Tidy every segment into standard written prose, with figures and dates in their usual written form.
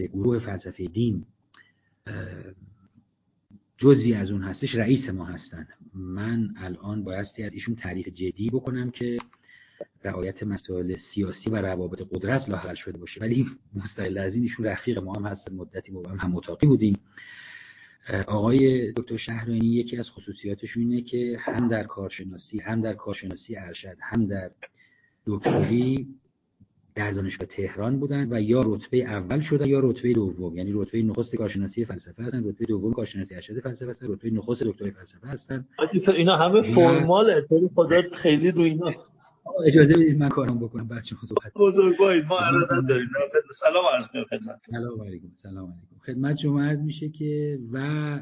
گروه فلسفه دین جزوی از اون هستش، رئیس ما هستن. من الان بایستی از ایشون تعریف جدی بکنم که رعایت مسائل سیاسی و روابط قدرت لاحقل شده باشه، ولی مستقل از این ایشون رفیق ما هم هستن، مدتی ما هم اتاقی بودیم. آقای دکتر شهرانی یکی از خصوصیاتشون اینه که هم در کارشناسی ارشد هم در دکتری در دانشگاه تهران بودن و یا رتبه اول شدن یا رتبه دوم، یعنی رتبه نخست کارشناسی فلسفه هستن، رتبه دوم کارشناسی ارشد فلسفه هستن، رتبه نخست دکترای فلسفه هستن. اینا همه فرماله، تو خودت خیلی رو اینا. اجازه بدید من کارم بکنم بچه‌ها صحبت. بزرگوارید، ما ارادت داریم. سلام عرض می‌کنم خدمت. سلام علیکم. خدمت شما عرض میشه که و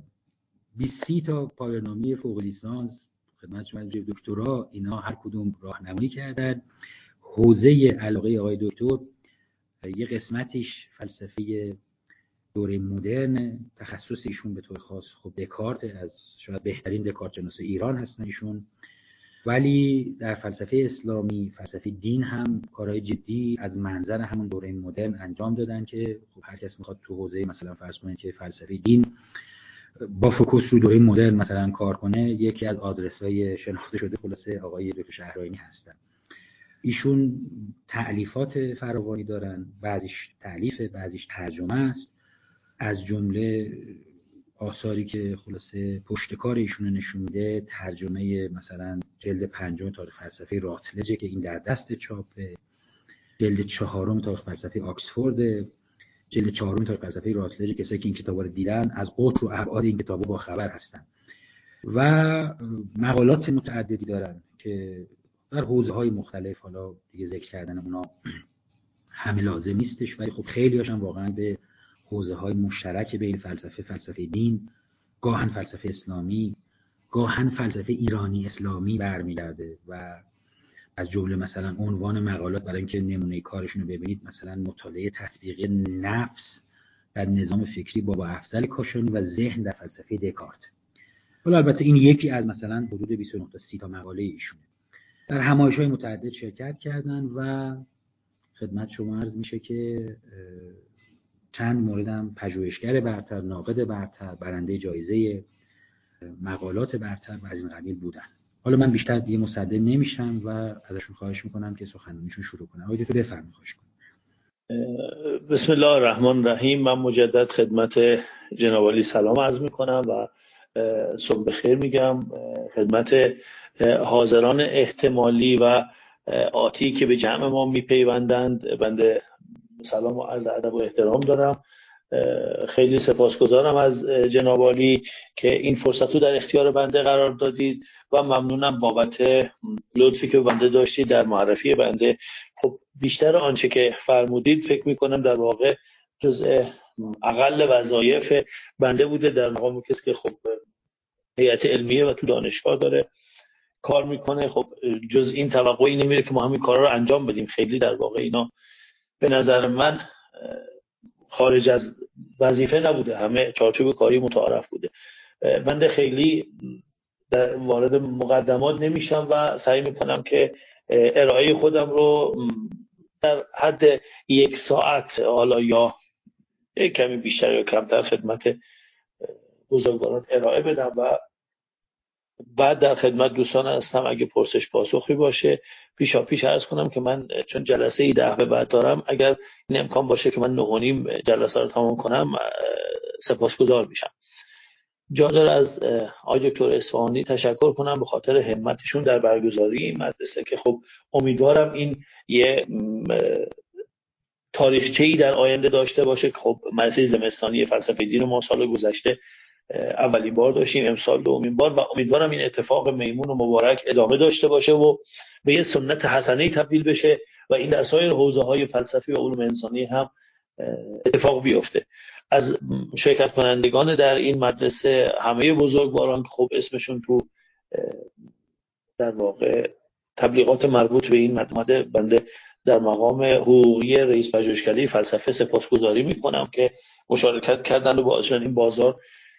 20 تا پایان‌نامه فوق لیسانس خدمت شما دکترا، اینا هر کدوم راهنمایی کردن. حوزه علاقه آقای دکتر یه قسمتش فلسفه دوره مدرن، تخصص ایشون به طور خاص خب دکارت، از شاید بهترین دکارت شناس ایران هستن ایشون، ولی در فلسفه اسلامی، فلسفه دین هم کارهای جدی از منظر همون دوره مدرن انجام دادن که خب هر کس میخواد تو حوزه مثلا فرض کنید که فلسفه دین با فوکوس رو دوره مدرن مثلا کار کنه، یکی از آدرس‌های شناخته شده خلاصه آقای دکتر شهرانی هستن. ایشون تألیفات فراوانی دارن، بعضیش تألیفه، بعضیش ترجمه است. از جمله آثاری که خلاصه پشتکار ایشون نشون میده ترجمه مثلا جلد 5 تاریخ فلسفه راتلجه که این در دست چاپه، جلد 4 تاریخ فلسفه آکسفورد، جلد 4 تاریخ فلسفه راتلجه. کسایی که این کتابا رو دیدن از قطر و ابعاد این کتابا با خبر هستن و مقالات متعددی دارن که در حوزه‌های مختلف، حالا دیگه ذکر کردن اونا همه لازم نیستش، ولی خب خیلی هاشون واقعا به حوزه‌های مشترک بین فلسفه دین، گاهن فلسفه اسلامی، گاهن فلسفه ایرانی اسلامی برمیگرده و از جمله مثلا عنوان مقالات برای اینکه نمونه کارشون رو ببینید، مثلا مطالعه تطبیقی نفس در نظام فکری بابا افضل کاشانی و ذهن در فلسفه دکارت. حالا البته این یکی از مثلا حدود 29 تا 30 تا مقاله ایشونه. در همایش‌های متعدد شرکت کردن و خدمت شما عرض میشه که چند موردم پژوهشگر برتر، ناقد برتر، برنده جایزه مقالات برتر و از این قبیل بودن. حالا من بیشتر دیگه مصدق نمیشم و ازشون خواهش میکنم که سخنرانیشون شروع کنن. آقای دکتر بفرمایید. خواهش کنم. بسم الله الرحمن الرحیم. من مجدد خدمت جناب عالی سلام عرض میکنم و صبح بخیر میگم خدمت حاضران احتمالی و آتی که به جمع ما میپیوندند. بنده سلام و عرض ادب و احترام دارم. خیلی سپاسگزارم از جناب عالی که این فرصت رو در اختیار بنده قرار دادید و ممنونم بابت لطفی که بنده داشتید در معرفی بنده. خب بیشتر آنچه که فرمودید فکر میکنم در واقع جزء اقل وظایف بنده بوده در مقام کسی که خب هیئت علمیه و تو دانشگاه داره کار میکنه. خب جز این توقعی نمیره که ما همین کارا رو انجام بدیم. خیلی در واقع اینا به نظر من خارج از وظیفه نبوده، همه چارچوب کاری متعارف بوده. بنده خیلی وارد مقدمات نمیشم و سعی میکنم که ارائه خودم رو در حد 1 ساعت حالا یا یک کمی بیشتر یا کمتر خدمت بزرگواران ارائه بدم و بعد در خدمت دوستان هستم اگه پرسش پاسخی باشه پیشا پیش عرض کنم که من چون جلسه 10 به بعد دارم، اگر این امکان باشه که من 9:30 جلسه رو تمام کنم سپاسگزار میشم. جا داره از آقای دکتر اصفهانی تشکر کنم به خاطر همتشون در برگزاری این مدرسه که خب امیدوارم این یه تاریخچه‌ای در آینده داشته باشه که خب مدرسه زمستانی فلسفه دین ما سال گذشته اولین بار داشتیم، امسال دومین بار و امیدوارم این اتفاق میمون و مبارک ادامه داشته باشه و به یه سنت حسنه تبدیل بشه و این در سایر حوزه‌های فلسفی و علوم انسانی هم اتفاق بیفته. از شرکت کنندگان در این مدرسه همه بزرگواران خب اسمشون تو در واقع تبلیغات مربوط به این ماده بنده در مقام حقوقی رئیس پژوهشکده فلسفه سپاسگزاری میکنم که مشارکت کردن و باعث شدن این بازار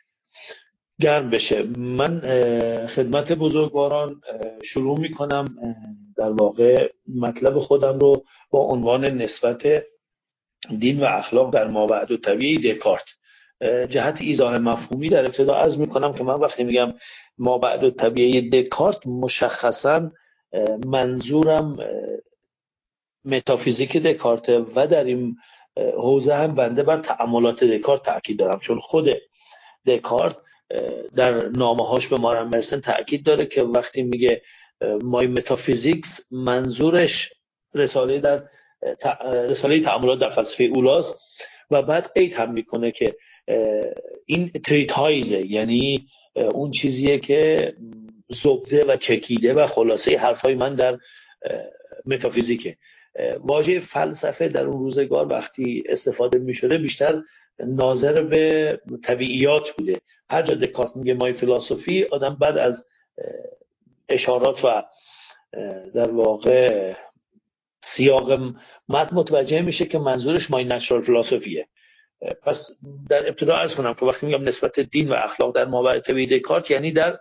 گرم بشه. من خدمت بزرگواران شروع میکنم در واقع مطلب خودم رو با عنوان نسبت دین و اخلاق در مابعدالطبیعه دکارت. جهت ایضاح مفهومی در ابتدا عرض میکنم که من وقتی میگم مابعدالطبیعه دکارت مشخصا منظورم متافیزیک دکارت و در این حوزه هم بنده بر تأملات دکارت تاکید دارم، چون خود دکارت در نامه‌هاش به مارن مرسن تاکید داره که وقتی میگه مای متافیزیکس منظورش رساله تأملات در فلسفه اولاست و بعد قید هم میکنه که این تریتایزه، یعنی اون چیزیه که زبده و چکیده و خلاصه حرفای من در متافیزیکه. واژه فلسفه در اون روزگار وقتی استفاده میشده بیشتر ناظر به طبیعیات بوده. هر جا دکارت میگه مای فیلاسوفی، آدم بعد از اشارات و در واقع سیاق متن متوجه میشه که منظورش مای نچرال فیلاسوفیه. پس در ابتدا عرض کنم که وقتی میگم نسبت دین و اخلاق در مابعدالطبیعه دکارت، یعنی در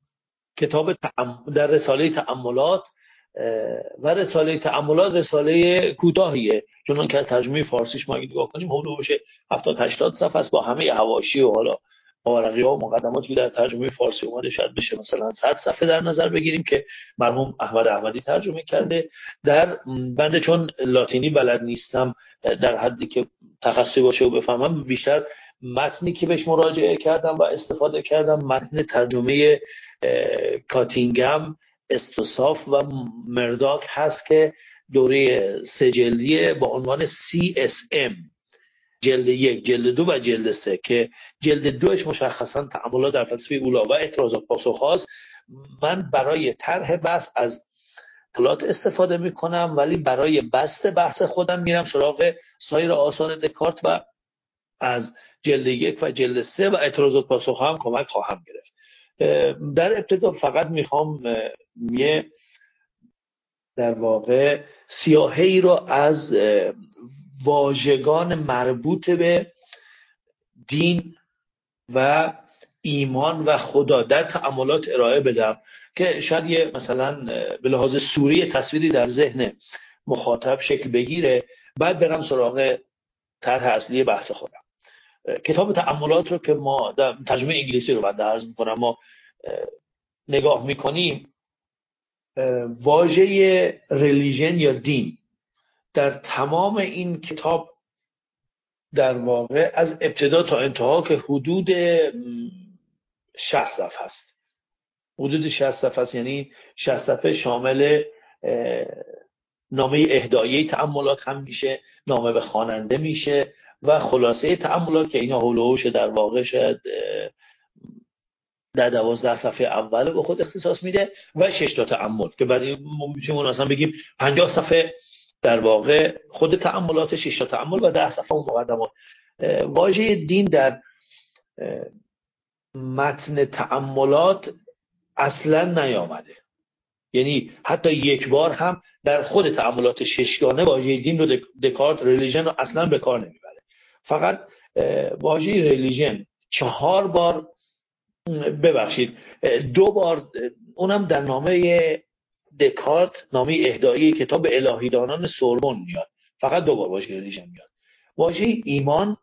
در رساله تأملات و رساله تأملات رساله کوتاهیه، چون که از ترجمه فارسیش ما اگه نگاه کنیم حدود 70-80 صفحه است با همه حواشی و حالا ماورقی‌ها و مقدماتی که در ترجمه فارسی اومده شاید بشه مثلا 100 صفحه در نظر بگیریم که مرحوم احمد احمدی ترجمه کرده. در بنده چون لاتینی بلد نیستم در حدی که تخصصی باشه و بفهمم، بیشتر متنی که بهش مراجعه کردم و استفاده کردم متن ترجمه کاتینگم، استوساف و مرداک هست که دوره 3 جلدیه با عنوان CSM، جلد 1، جلد 2 و جلد 3 که جلد 2ش مشخصا تأملات در فلسفه اولا و اعتراضات پاسخ هاست. من برای طرح بحث از اطلاعات استفاده میکنم، ولی برای بسط بحث خودم میرم سراغ سایر آثار دکارت و از جلد 1 و جلد 3 و اعتراضات پاسخ هم کمک خواهم گرفت. در ابتدا فقط میخوام یه در واقع سیاهی رو از واژگان مربوط به دین و ایمان و خدا در تأملات ارائه بدم که شاید یه مثلا به لحاظ صوری تصویری در ذهن مخاطب شکل بگیره، بعد برم سراغ طرح اصلی بحث خودم. کتاب تأملات رو که ما در ترجمه انگلیسی رو بعد عرض میکنم ما نگاه میکنیم، واژه ریلیژن یا دین در تمام این کتاب در واقع از ابتدا تا انتها که حدود 60 صفحه است، حدود 60 صفحه است، یعنی 60 صفحه شامل نامه اهدایه تأملات هم میشه، نامه به خواننده میشه و خلاصه تأملات که اینا هولوش در واقع شاید در 12 صفحه اول به خود اختصاص میده و 6 تا تأمل که برای میتونیم مثلا بگیم 50 صفحه در واقع خود تأملات، 6 تا تأمل و 10 صفحه مقدمات. واژه دین در متن تأملات اصلا نیامده، یعنی حتی یک بار هم در خود تأملات ششگانه واژه دین رو دکارت ریلیژن رو اصلا به کار نمیبره. فقط واژه ریلیژن 4 بار، ببخشید 2 بار، اونم در نامه دکارت، نامه اهدایی کتاب الهیدانان سوربن میاد، فقط 2 بار واژه ریلیژن میاد. واژه ایمان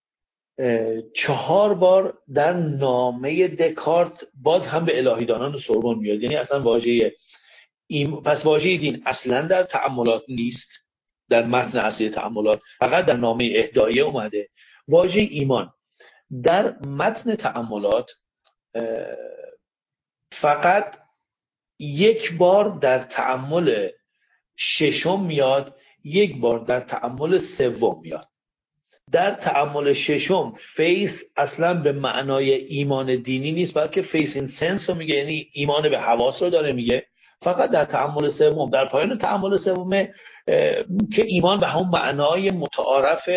4 بار در نامه دکارت باز هم به الهیدانان سوربن میاد، یعنی اصلا پس واژه دین اصلا در تأملات نیست، در متن اصلی تأملات فقط در نامه اهدایه اومده. واژه ایمان در متن تأملات فقط 1 بار در تأمل 6 میاد، 1 بار در تأمل 3 میاد. در تأمل 6 فیس اصلا به معنای ایمان دینی نیست، بلکه فیس این سنس رو میگه، یعنی ایمان به حواس رو داره میگه. فقط در تأمل 3 در پایان تأمل 3 که ایمان به همون معنای متعارف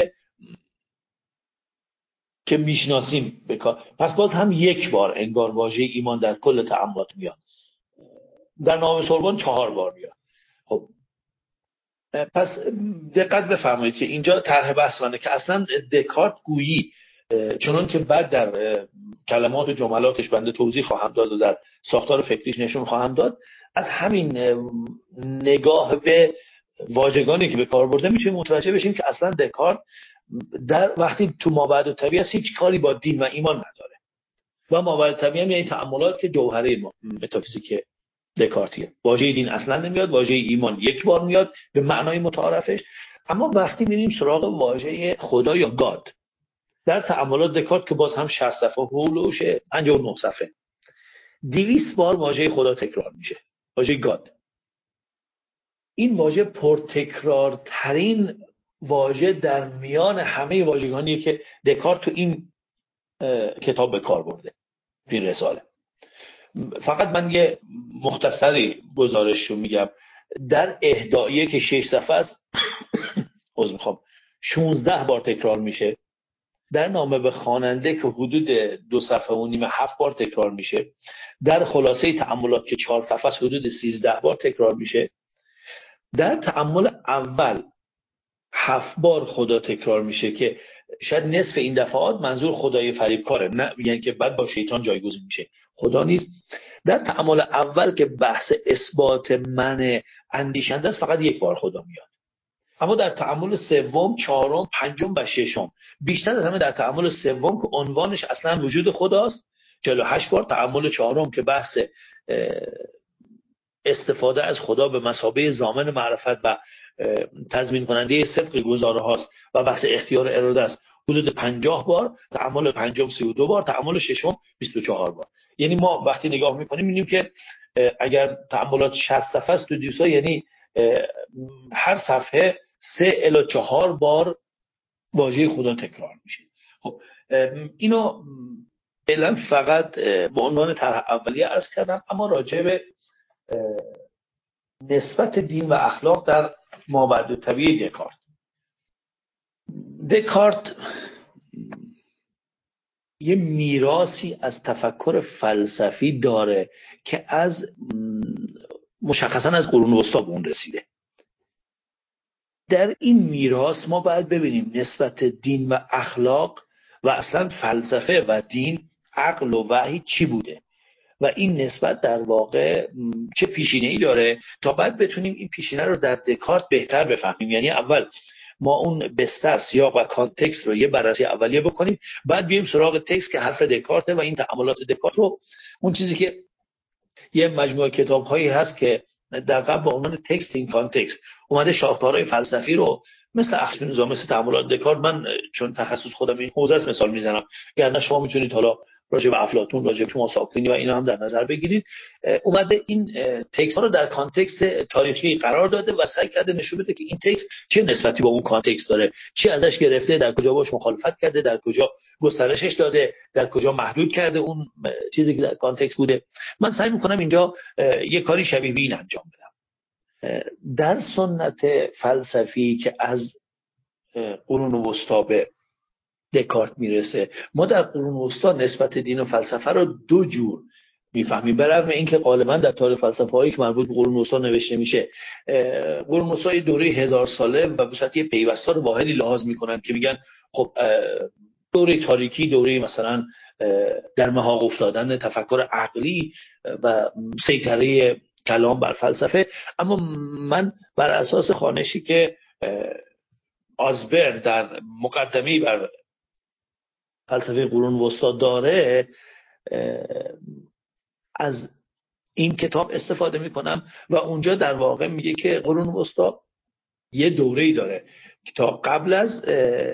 که میشناسیم بکار، پس باز هم 1 بار انگار واژه ایمان در کل تأملات میاد. در نامه سوربن 4 بار میاد. خب پس دقت بفرمایید که اینجا طرح بحث منه که اصلا دکارت گویی، چنان که بعد در کلمات و جملاتش بنده توضیح خواهم داد و در ساختار فکریش نشون خواهم داد، از همین نگاه به واژگانی که به کار برده میتونیم متوجه بشیم که اصلا دکارت در وقتی تو مابعد طبیعی هیچ کاری با دین و ایمان نداره و مابعد طبیعی هم یعنی تأملات که جوهره متافیزیک دکارتیه. واژه دین اصلا نمیاد، واژه ایمان یک بار میاد به معنای متعارفش. اما وقتی میریم سراغ واژه خدا یا گاد در تأملات دکارت که باز هم 60 صفحه هولوش 59 صفحه 200 بار واژه خدا تکرار میشه، واژه گاد. این واژه پرتکرارترین واژه در میان همه واژگانیه که دکارت تو این کتاب به کار برده، تو این رساله. فقط من یه مختصری گزارش رو میگم. در اهداییه که 6 صفحه است 16 بار تکرار میشه. در نامه به خواننده که حدود 2 صفحه و نیم 7 بار تکرار میشه. در خلاصه تأملات که 4 صفحه است حدود 13 بار تکرار میشه. در تأمل اول 7 بار خدا تکرار میشه که شاید نصف این دفعات منظور خدای فریبکاره، نه یعنی که بعد با شیطان جایگزین میشه، خدا نیست. در تأمل اول که بحث اثبات من اندیشنده است فقط 1 بار خدا میاد. اما در تأمل سوم، چهارم، پنجم و ششم بیشتر از همه در تأمل سوم که عنوانش اصلا وجود خداست 48 بار. تأمل چهارم که بحث استفاده از خدا به مثابه ضامن معرفت و تضمین کننده صدق گزاره هاست و بحث اختیار اراده است حدود 50 بار. تأمل پنجم 32 بار. تأمل ششم 24 بار. یعنی ما وقتی نگاه میکنیم میبینیم که اگر تأملات 60 صفحه است تو 200 یعنی هر صفحه 3 الی 4 بار واژه خدا تکرار میشه. خب اینو فعلا فقط به عنوان طرح اولیه عرض کردم. اما راجع به نسبت دین و اخلاق در مابعد طبیعی دکارت یه میراثی از تفکر فلسفی داره که از مشخصا از قرون وسطی به اون رسیده. در این میراث ما باید ببینیم نسبت دین و اخلاق و اصلا فلسفه و دین، عقل و وحی چی بوده و این نسبت در واقع چه پیشینه‌ای داره تا بعد بتونیم این پیشینه رو در دکارت بهتر بفهمیم. یعنی اول ما اون بستر، سیاق و کانتکست رو یه بررسی اولیه بکنیم، بعد بیایم سراغ تکست که حرف دکارته و این تأملات دکارت رو، اون چیزی که یه مجموعه کتاب‌هایی هست که در قبل با عنوان تکست این کانتکست اومده شاهکارهای فلسفی رو مثل اخلاق نظام، مثل تأملات دکارت، من چون تخصص خودم این حوزه است مثال میزنم، یعنی شما میتونید حالا راجع به افلاطون، راجع به توماس آکوینی و اینا هم در نظر بگیرید. اومده این تکست ها رو در کانتکست تاریخی قرار داده و سعی کرده نشون بده که این تکست چه نسبتی با اون کانتکست داره، چی ازش گرفته، در کجا باش مخالفت کرده، در کجا گسترشش داده، در کجا محدود کرده اون چیزی که در کانتکست بوده. من سعی میکنم اینجا یه کاری شبیه این انجام بدم. در سنت فلسفی که از قرون وسطی به دکارت میرسه، ما در قرون وسطی نسبت دین و فلسفه رو 2 جور میفهمیم. برغم اینکه غالبا در تاریخ فلسفه هایی که مربوط به قرون وسطی نوشته میشه، قرون وسطی دوره 1000 ساله و به صورت پیوستار واحدی لحاظ میکنن که میگن خب دوره تاریکی، دوره مثلا در محاق افتادن تفکر عقلی و سیطره کلام بر فلسفه. اما من بر اساس خوانشی که آزبرن در مقدمه بر فلسفه قرون وسطی داره از این کتاب استفاده میکنم و اونجا در واقع میگه که قرون وسطی یه دوره‌ای داره که تا قبل از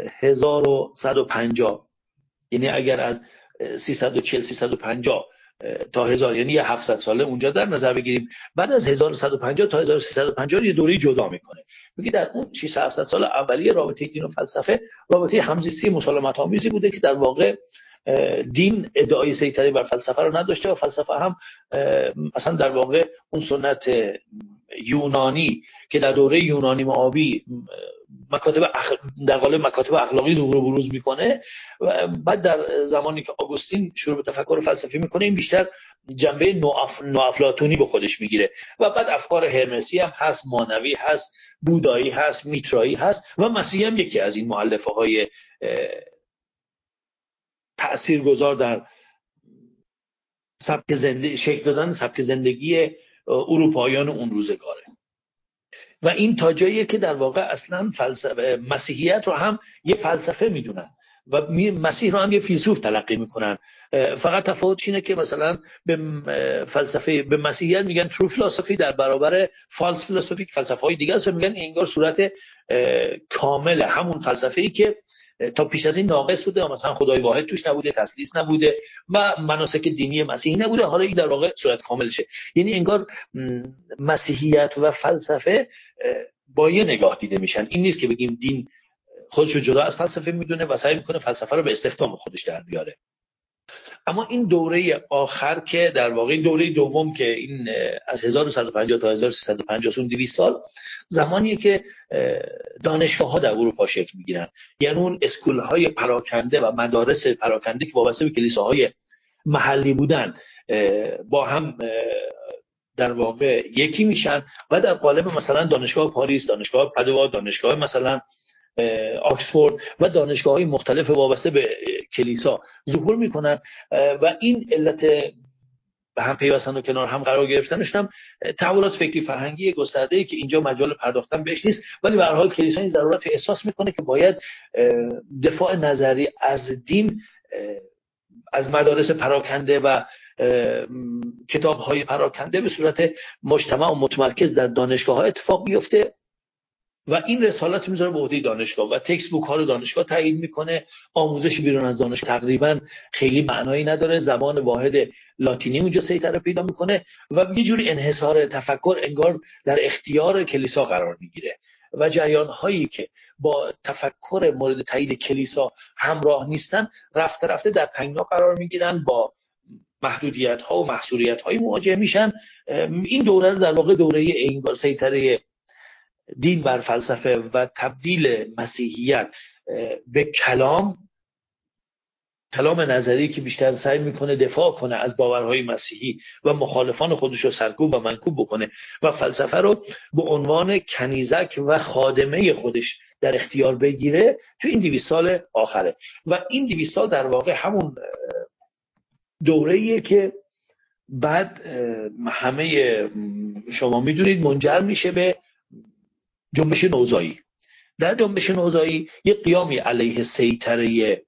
1150، یعنی اگر از 340 350 تا 1000 یعنی 700 ساله اونجا در نظر بگیریم، بعد از 1150 تا 1350 یه دوره جدا میکنه. میگه در اون 600 سال اولیه رابطه دین و فلسفه رابطه همزیستی مسالمت آمیزی بوده که در واقع دین ادعای سیطره بر فلسفه رو نداشته و فلسفه هم اصلا در واقع اون سنت یونانی که در دوره یونانی معابی در قالب مکاتب اخلاقی ظهور و بروز میکنه و بعد در زمانی که آگوستین شروع به تفکر فلسفی میکنه این بیشتر جنبه نوافلاطونی به خودش میگیره و بعد افکار هرمسی هم هست، مانوی هست، بودایی هست، میترایی هست و مسیحی هم یکی از این مؤلفه های تأثیرگذار در شکل دادن سبک زندگی اروپاییان اون روزگاره. و این تا جاییه که در واقع اصلا فلسفه مسیحیت رو هم یه فلسفه میدونن و مسیح رو هم یه فیلسوف تلقی میکنن. فقط تفاوتش اینه که مثلا به فلسفه به مسیحیت میگن ترو فلسفی در برابر فالس فلسفی که فلسفه های دیگه است، میگن انگار صورت کامل همون فلسفه‌ای که تا پیش از این ناقص بوده، مثلا خدای واحد توش نبوده، تثلیث نبوده و مناسک دینی مسیحی نبوده، حالا این در واقع صورت کاملشه. یعنی انگار مسیحیت و فلسفه با یه نگاه دیده میشن. این نیست که بگیم دین خودش رو جدا از فلسفه میدونه و سعی میکنه فلسفه رو به استخدام خودش در بیاره. اما این دوره آخر که در واقع دوره دوم که این از 1150 تا 1350 اون 200 سال زمانیه که دانشگاه ها در اروپا شکل میگیرن. یعنی اون اسکول های پراکنده و مدارس پراکنده که وابسته به کلیساهای محلی بودن با هم در واقع یکی میشن و در قالب مثلا دانشگاه پاریس، دانشگاه پادوا، دانشگاه مثلا آکسفورد و دانشگاه‌های مختلف وابسته به کلیسا ظهور میکنن و این علت به هم پیوستن و کنار هم قرار گرفتنش هم تحولات فکری فرهنگی گسترده‌ای که اینجا مجال پرداختن بهش نیست، ولی به هر حال کلیسا این ضرورت احساس میکنه که باید دفاع نظری از دین از مدارس پراکنده و کتاب‌های پراکنده به صورت مجتمع و متمرکز در دانشگاه‌ها اتفاق بیفته و این رسالت میذاره به عهده دانشگاه و تکست بوک ها رو دانشگاه تعیین میکنه. آموزش بیرون از دانشگاه تقریبا خیلی معنایی نداره، زبان واحد لاتینی اونجا سیطره پیدا میکنه و یه جوری انحصار تفکر انگار در اختیار کلیسا قرار میگیره و جریان هایی که با تفکر مورد تایید کلیسا همراه نیستن رفته رفته در تنگنا قرار میگیرن، با محدودیت ها و محصوریت های مواجه میشن. این دوره در واقع دوره انگار سیطره دین بر فلسفه و تبدیل مسیحیت به کلام نظری که بیشتر سعی میکنه دفاع کنه از باورهای مسیحی و مخالفان خودش رو سرکوب و منکوب بکنه و فلسفه رو به عنوان کنیزک و خادمه خودش در اختیار بگیره تو این 200 سال آخره. و این 200 سال در واقع همون دوره‌ایه که بعد همه شما میدونید منجر میشه به جنبش نوزایی. در جنبش نوزایی یک قیامی علیه سیطره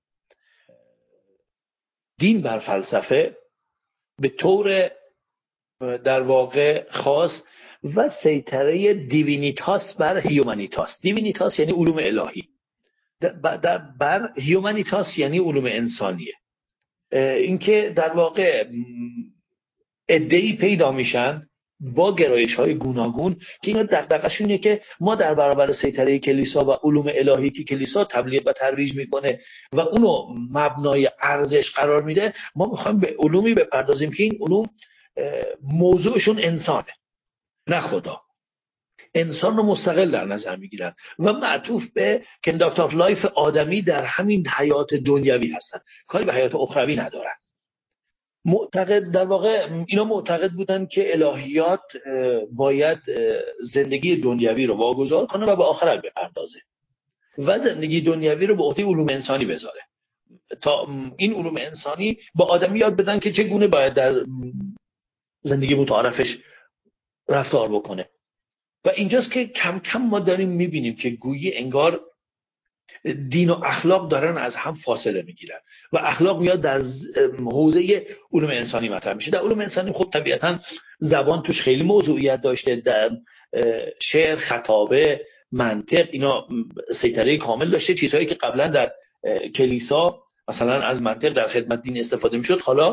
دین بر فلسفه به طور در واقع خاص و سیطره دیوینیتاس بر هیومانیتاس. دیوینیتاس یعنی علوم الهی، بر هیومانیتاس یعنی علوم انسانیه. اینکه در واقع عده‌ای پیدا میشن با گرایش‌های گوناگون که اینا دغدغه‌شون اینه که ما در برابر سیطره کلیسا و علوم الهی که کلیسا تبلیغ و ترویج میکنه و اونو مبنای ارزش قرار میده، ما میخوایم به علومی بپردازیم که این علوم موضوعشون انسانه نه خدا. انسان رو مستقل در نظر میگیرن و معطوف به کنداکت آف لایف آدمی در همین حیات دنیوی هستن، کاری به حیات اخروی ندارن. معتقد در واقع اینا معتقد بودن که الهیات باید زندگی دنیوی رو واگذار کنه و به آخرت بپردازه و زندگی دنیوی رو به عهده علوم انسانی بذاره تا این علوم انسانی با آدمی یاد بدن که چگونه باید در زندگی متعارفش رفتار بکنه. و اینجاست که کم کم ما داریم میبینیم که گویی انگار دین و اخلاق دارن از هم فاصله میگیرن و اخلاق میاد در حوزه علوم انسانی مطرح میشه. در علوم انسانی خب طبیعتا زبان توش خیلی موضوعیت داشته، در شعر، خطابه، منطق اینا سیطره کامل داشته. چیزهایی که قبلا در کلیسا مثلا از منطق در خدمت دین استفاده میشد، حالا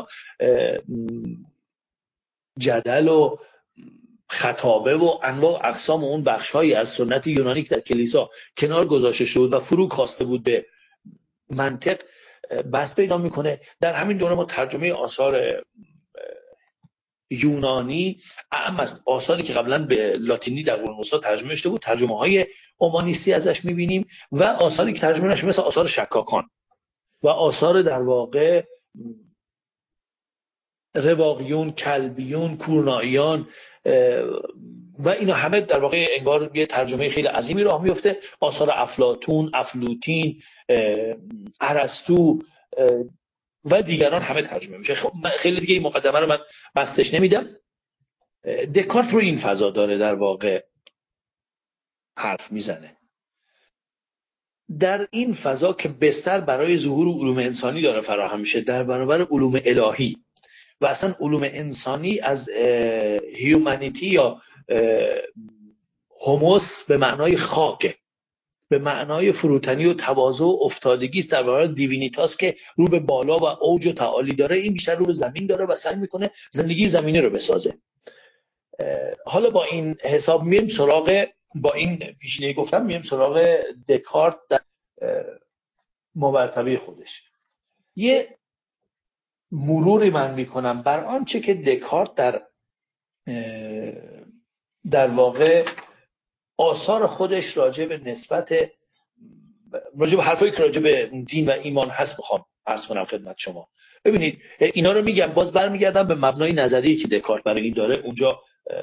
جدل و خطابه و انواع اقسام اون بخش‌هایی از سنت یونانی که در کلیسا کنار گذاشته شد و فرو کاسته بود به منطق بس پیدا میکنه. در همین دوره ما ترجمه آثار یونانی اعم از آثاری که قبلا به لاتینی در قرون وسطی ترجمه شده بود، ترجمه‌های اومانیستی ازش میبینیم و آثاری که ترجمه نشده مثل آثار شکاکان و آثار در واقع رواقیون، کلبیون، کورناییان و اینا همه در واقع انگار یه ترجمه خیلی عظیمی راه میفته. آثار افلاطون، افلوطین، ارسطو و دیگران همه ترجمه میشه. خب خیلی دیگه این مقدمه رو من بستش نمیدم. دکارت رو این فضا داره در واقع حرف میزنه. در این فضا که بستر برای ظهور علوم انسانی داره فراهم میشه در برابر علوم الهی و اصلا علوم انسانی از هیومانیتی یا هوموس به معنای خاکه، به معنای فروتنی و تواضع و افتادگی است، در برابر دیوینیتاس که رو به بالا و اوج و تعالی داره، این بیشتر رو به زمین داره و سعی میکنه زندگی زمینی رو بسازه. حالا با این حساب میایم سراغ، با این پیشینه گفتم میایم سراغ دکارت در مرتبه خودش. یه مروری من میکنم بر آنچه که دکارت در واقع آثار خودش راجع به حرفایی که راجع به دین و ایمان هست بخوام عرض کنم خدمت شما. ببینید اینا رو میگم، باز برمیگردم به مبنای نظری که دکارت برای این داره، اونجا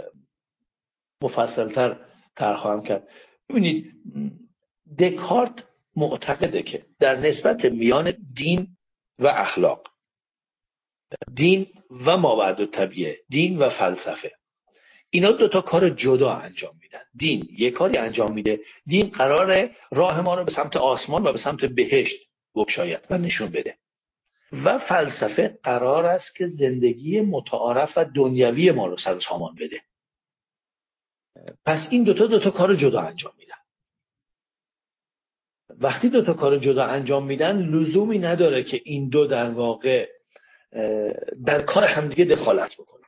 مفصل‌تر طرح خواهم کرد. ببینید دکارت معتقده که در نسبت میان دین و اخلاق، دین و مابعدالطبیعه، دین و فلسفه، اینا دو تا کار جدا انجام میدن. دین یک کاری انجام میده، دین قراره راه ما رو به سمت آسمان و به سمت بهشت بگشاید و نشون بده، و فلسفه قرار است که زندگی متعارف و دنیوی ما رو سر و سامان بده. پس این دو تا کار جدا انجام میدن. وقتی دو تا کار جدا انجام میدن لزومی نداره که این دو در واقع در کار همدیگه دخالت بکنن.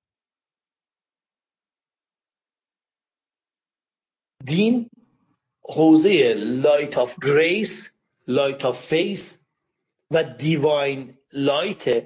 دین حوزه light of grace، light of faith و divine light،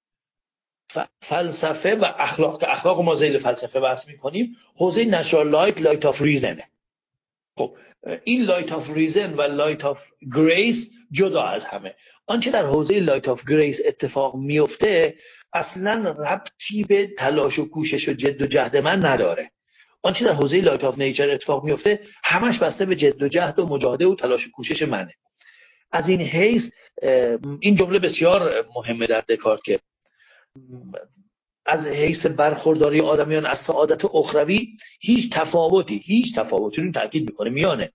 فلسفه و اخلاق که اخلاق ما ذیل فلسفه بحث میکنیم حوزه natural light، light of reason. خب این light of reason و light of grace جدا از همه. آنچه در حوزه light of grace اتفاق میفته اصلا ربطی به تلاش و کوشش و جد و جهد من نداره. آنچه در حوزه light of nature اتفاق میفته همش بسته به جد و جهد و مجاهده و تلاش و کوشش منه. از این حیث این جمله بسیار مهمه در دکارت که از حیث برخورداری آدمیان از سعادت اخروی هیچ تفاوتی رو تأکید میکنه میانه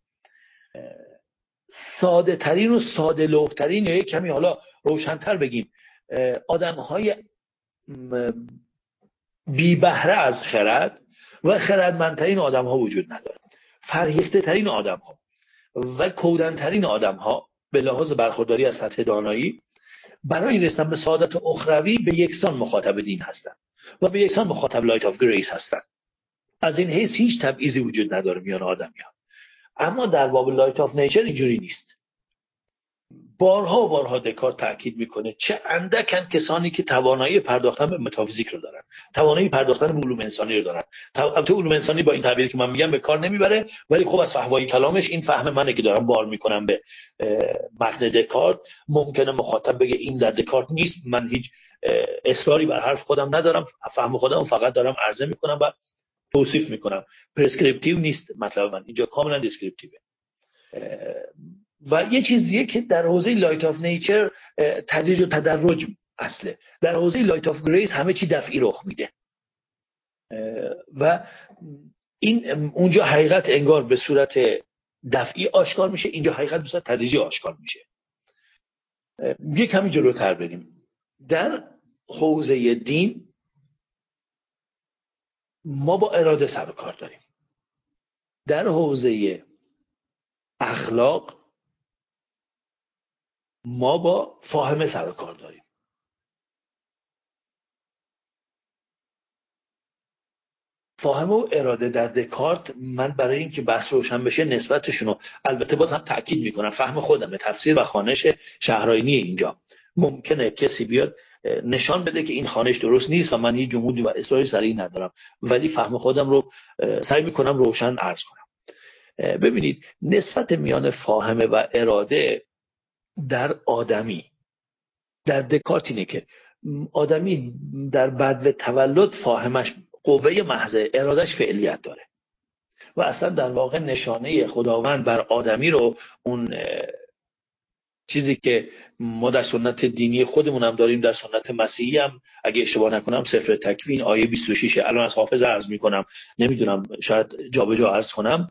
ساده ترین و ساده لوح ترین، یا یک کمی حالا روشن‌تر بگیم آدم های بی بهره از خرد و خردمندترین آدم ها وجود نداره. فرهیخته ترین آدم ها و کودنترین آدم ها به لحاظ برخورداری از سطح دانایی برای رسیدن به سعادت اخروی به یکسان مخاطب دین هستند و به یکسان مخاطب لایت آف گریس هستند. از این حیث هیچ تبعیضی وجود نداره میان آدمیان. اما در باب لایت آف نیچر اینجوری نیست. بارها و بارها دکارت تاکید میکنه چه اندکن کسانی که توانایی پرداختن به متافیزیک رو دارن، توانایی پرداختن به علوم انسانی رو دارن. البته علوم انسانی با این تعبیری که من میگم به کار نمیبره، ولی خب از فحوای کلامش این فهم منه که دارم بار میکنم به متن دکارت. ممکنه مخاطب بگه این در دکارت نیست، من هیچ اصراری بر حرف خودم ندارم، فهم خودم فقط دارم عرضه میکنم و توصیف میکنم. پرسکریپتیو نیست مطلب من، اینجا کاملا دیسکریپتیوه. و یه چیزیه که در حوزه لایت آف نیچر تدریج و تدرج اصله، در حوزه لایت آف گریس همه چی دفعی رخ میده و این اونجا حقیقت انگار به صورت دفعی آشکار میشه، اینجا حقیقت به صورت تدریجی آشکار میشه. یه کمی جلوتر بریم. در حوزه دین ما با اراده سر و کار داریم، در حوزه اخلاق ما با فاهمه سر و کار داریم. فاهمه و اراده در دکارت، من برای اینکه بحث روشن بشه نسبتشونو البته باز هم تأکید میکنم، فهم خودمه، تفسیر و خوانش شهرآیینی اینجا. ممکنه کسی بیاد نشان بده که این خوانش درست نیست و من هیچ جمودی و اصراری سر این ندارم، ولی فهم خودم رو سعی میکنم روشن عرض کنم. ببینید نسبت میان فاهمه و اراده در آدمی، در دکارت اینه که آدمی در بدو تولد فاهمش قوه محض، ارادش فعلیت داره و اصلا در واقع نشانه خداوند بر آدمی رو، اون چیزی که ما در سنت دینی خودمون هم داریم، در سنت مسیحی هم اگه اشتباه نکنم سفر تکوین آیه 26، الان از حافظ عرض میکنم، نمیدونم شاید جابجا عرض کنم،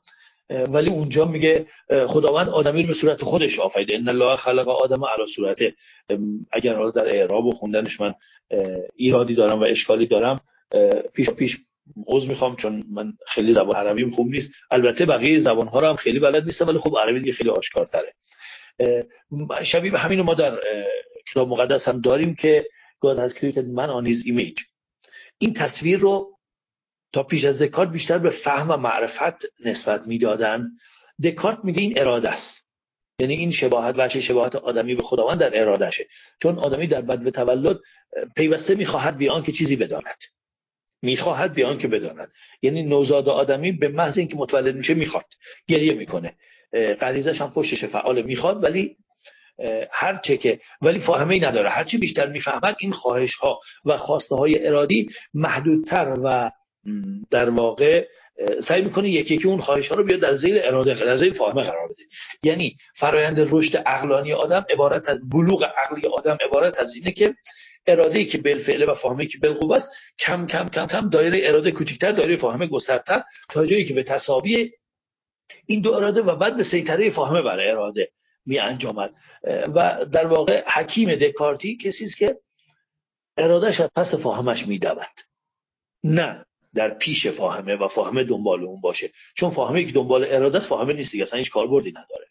ولی اونجا میگه خداوند آدمی رو به صورت خودش آفریده، ان الله خلق آدم علی صورته. اگر حالا در اعراب و خوندنش من ایرادی دارم و اشکالی دارم پیش عذر میخوام، چون من خیلی زبان عربیم خوب نیست. البته بقیه زبان‌ها رو هم خیلی بلد نیستم، ولی خب عربی دیگه خیلی آشکارتره. شبیه همین ما در کتاب مقدس هم داریم که God has created man on his image. این تصویر رو تا پیش از دکارت بیشتر به فهم و معرفت نسبت میدادن. دکارت میگه این اراده است، یعنی این شباهت وجه شباهت آدمی به خداوند در ارادهشه، چون آدمی در بدو تولد پیوسته میخواهد بیان که چیزی بداند، میخواهد بیان که بداند. یعنی نوزاد آدمی به محض اینکه متولد میشه میخواد، گریه میکنه، غریزش هم پشتش فعال، میخواد، ولی هرچه که ولی فاهمه‌ای نداره. هرچی بیشتر میفهمد این خواهش ها و خواسته های ارادی محدودتر و در واقع سعی میکنه یکی یکی اون خواهش ها رو بیاد در ذیل اراده، در ذیل فاهمه قرار بده. یعنی فرآیند رشد عقلانی آدم عبارت از بلوغ عقلی آدم عبارت از اینه که اراده‌ای که بالفعل و فاهمه‌ای که بالقوه است کم کم کم کم دایره اراده کوچکتر، دایره فاهمه گستردتر، تا جایی که به تساوی این دو اراده و بعد به سیطره فاهمه بر اراده می انجامد. و در واقع حکیم دکارتی کسی است که ارادهش از پس فاهمش میدود، نه در پیش فاهمه و فاهمه دنبال اون باشه، چون فاهمه که دنبال اراده است فاهمه نیست دیگه، اصلا هیچ کاربردی نداره.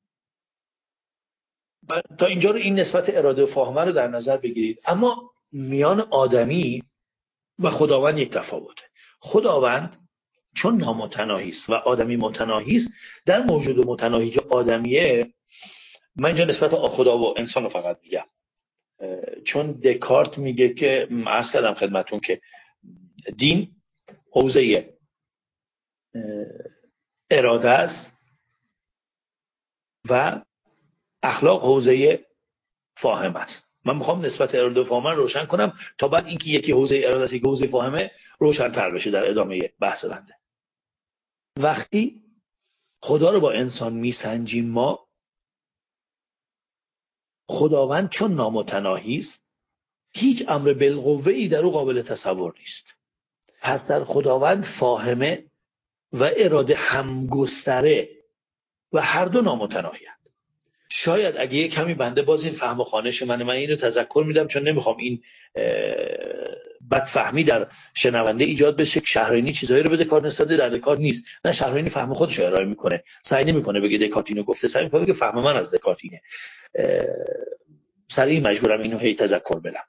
تا اینجا رو این نسبت اراده و فاهمه رو در نظر بگیرید. اما میان آدمی و خداوند یک تفاوته. خداوند چون نامتناهی است و آدمی متناهی است، در موجود متناهی که آدمیه، من اینجا نسبت خدا و انسان رو فقط میگم، چون دکارت میگه که عرض کردم خدمتون که دین حوزه اراده است و اخلاق حوزه فاهم است. من میخوام نسبت اراده و فاهم رو روشن کنم تا بعد اینکه یکی حوزه اراده است یکی حوزه فاهمه روشن‌تر بشه در ادامه بحث بنده. وقتی خدا رو با انسان میسنجیم ما، خداوند چون نامتناهی است هیچ امر بالقوه‌ای در او قابل تصور نیست. پس در خداوند فاهمه و اراده همگستره و هر دو نامتناهی‌اند. شاید اگه یه کمی بنده باز این فهم و خوانش من اینو تذکر میدم، چون نمیخوام این بدفهمی در شنونده ایجاد بشه که شهرینی چیزایی رو بده کار نسبت در دکارت نیست. نه، شهرینی فهم خودش رو ارائه میکنه، سعی نمیکنه بگه دکارت اینو گفته، سعی میکنه بگه فهم من از دکارت اینه. سریع مجبورم اینو هی تذکر بدم.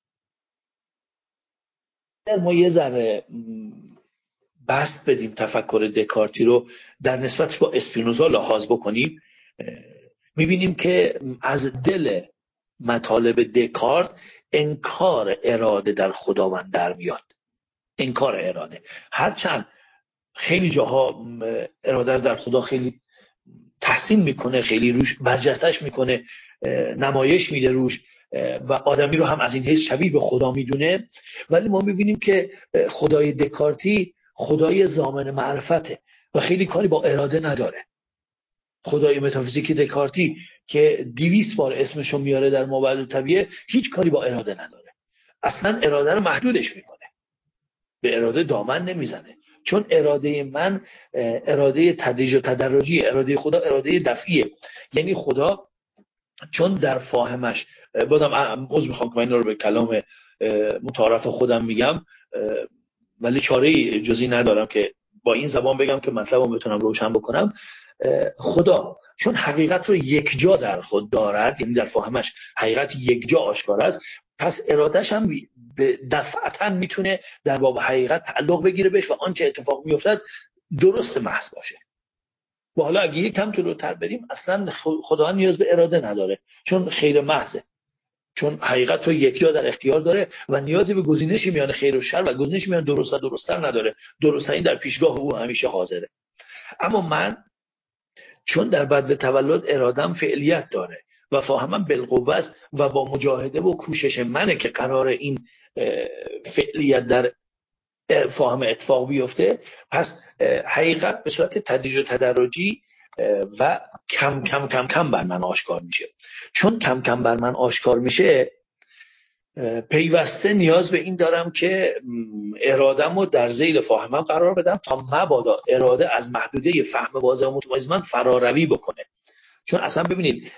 در ما یه ذره بسط بدیم تفکر دکارتی رو در نسبت با اسپینوزا لحاظ بکنیم، میبینیم که از دل مطالب دکارت انکار اراده در خداوند در میاد. انکار اراده، هرچند خیلی جاها اراده در خدا خیلی تحسین میکنه، خیلی روش برجستش میکنه، نمایش میده روش و آدمی رو هم از این حیث شبیه به خدا میدونه، ولی ما میبینیم که خدای دکارتی خدای ضامن معرفته و خیلی کاری با اراده نداره. خدای متافیزیکی دکارتی که 200 بار اسمشو میاره در مابعد طبیعه هیچ کاری با اراده نداره، اصلا اراده رو محدودش میکنه، به اراده دامن نمیزنه، چون اراده من اراده تدریج و تدرجی، اراده خدا اراده دفعیه. یعنی خدا چون در فاهمش، بازم عذر میخوام که من این رو به کلام متعارف خودم میگم ولی چاره جزی ندارم که با این زبان بگم که مطلبم بتونم روشن بکنم. خدا چون حقیقت رو یک جا در خود دارد، یعنی در فاهمش حقیقت یک جا آشکار است، پس ارادش هم دفعتا میتونه در باب حقیقت تعلق بگیره بهش و آنچه اتفاق میافتد درست محض باشه. و حالا اگه یک کم جلوتر بریم، اصلا خدا نیاز به اراده نداره، چون خیر محضه، چون حقیقت رو یک جا در اختیار داره و نیازی به گزینشی میان خیر و شر و گزینشی میان درست و درست‌تر نداره. درست‌ترین در پیشگاه او همیشه حاضره. اما من چون در بدو تولد ارادم فعلیت داره و فاهمم بالقوه است و با مجاهده و کوشش منه که قرار این فعلیت در فاهم اتفاق بیفته، پس حقیقت به صورت تدریج و تدرجی و کم کم کم کم بر من آشکار میشه. چون کم کم بر من آشکار میشه، پیوسته نیاز به این دارم که ارادم رو در ذیل فاهمم قرار بدم تا مبادا اراده از محدوده فهم واضح و متمایز من فراروی بکنه. چون اصلا ببینید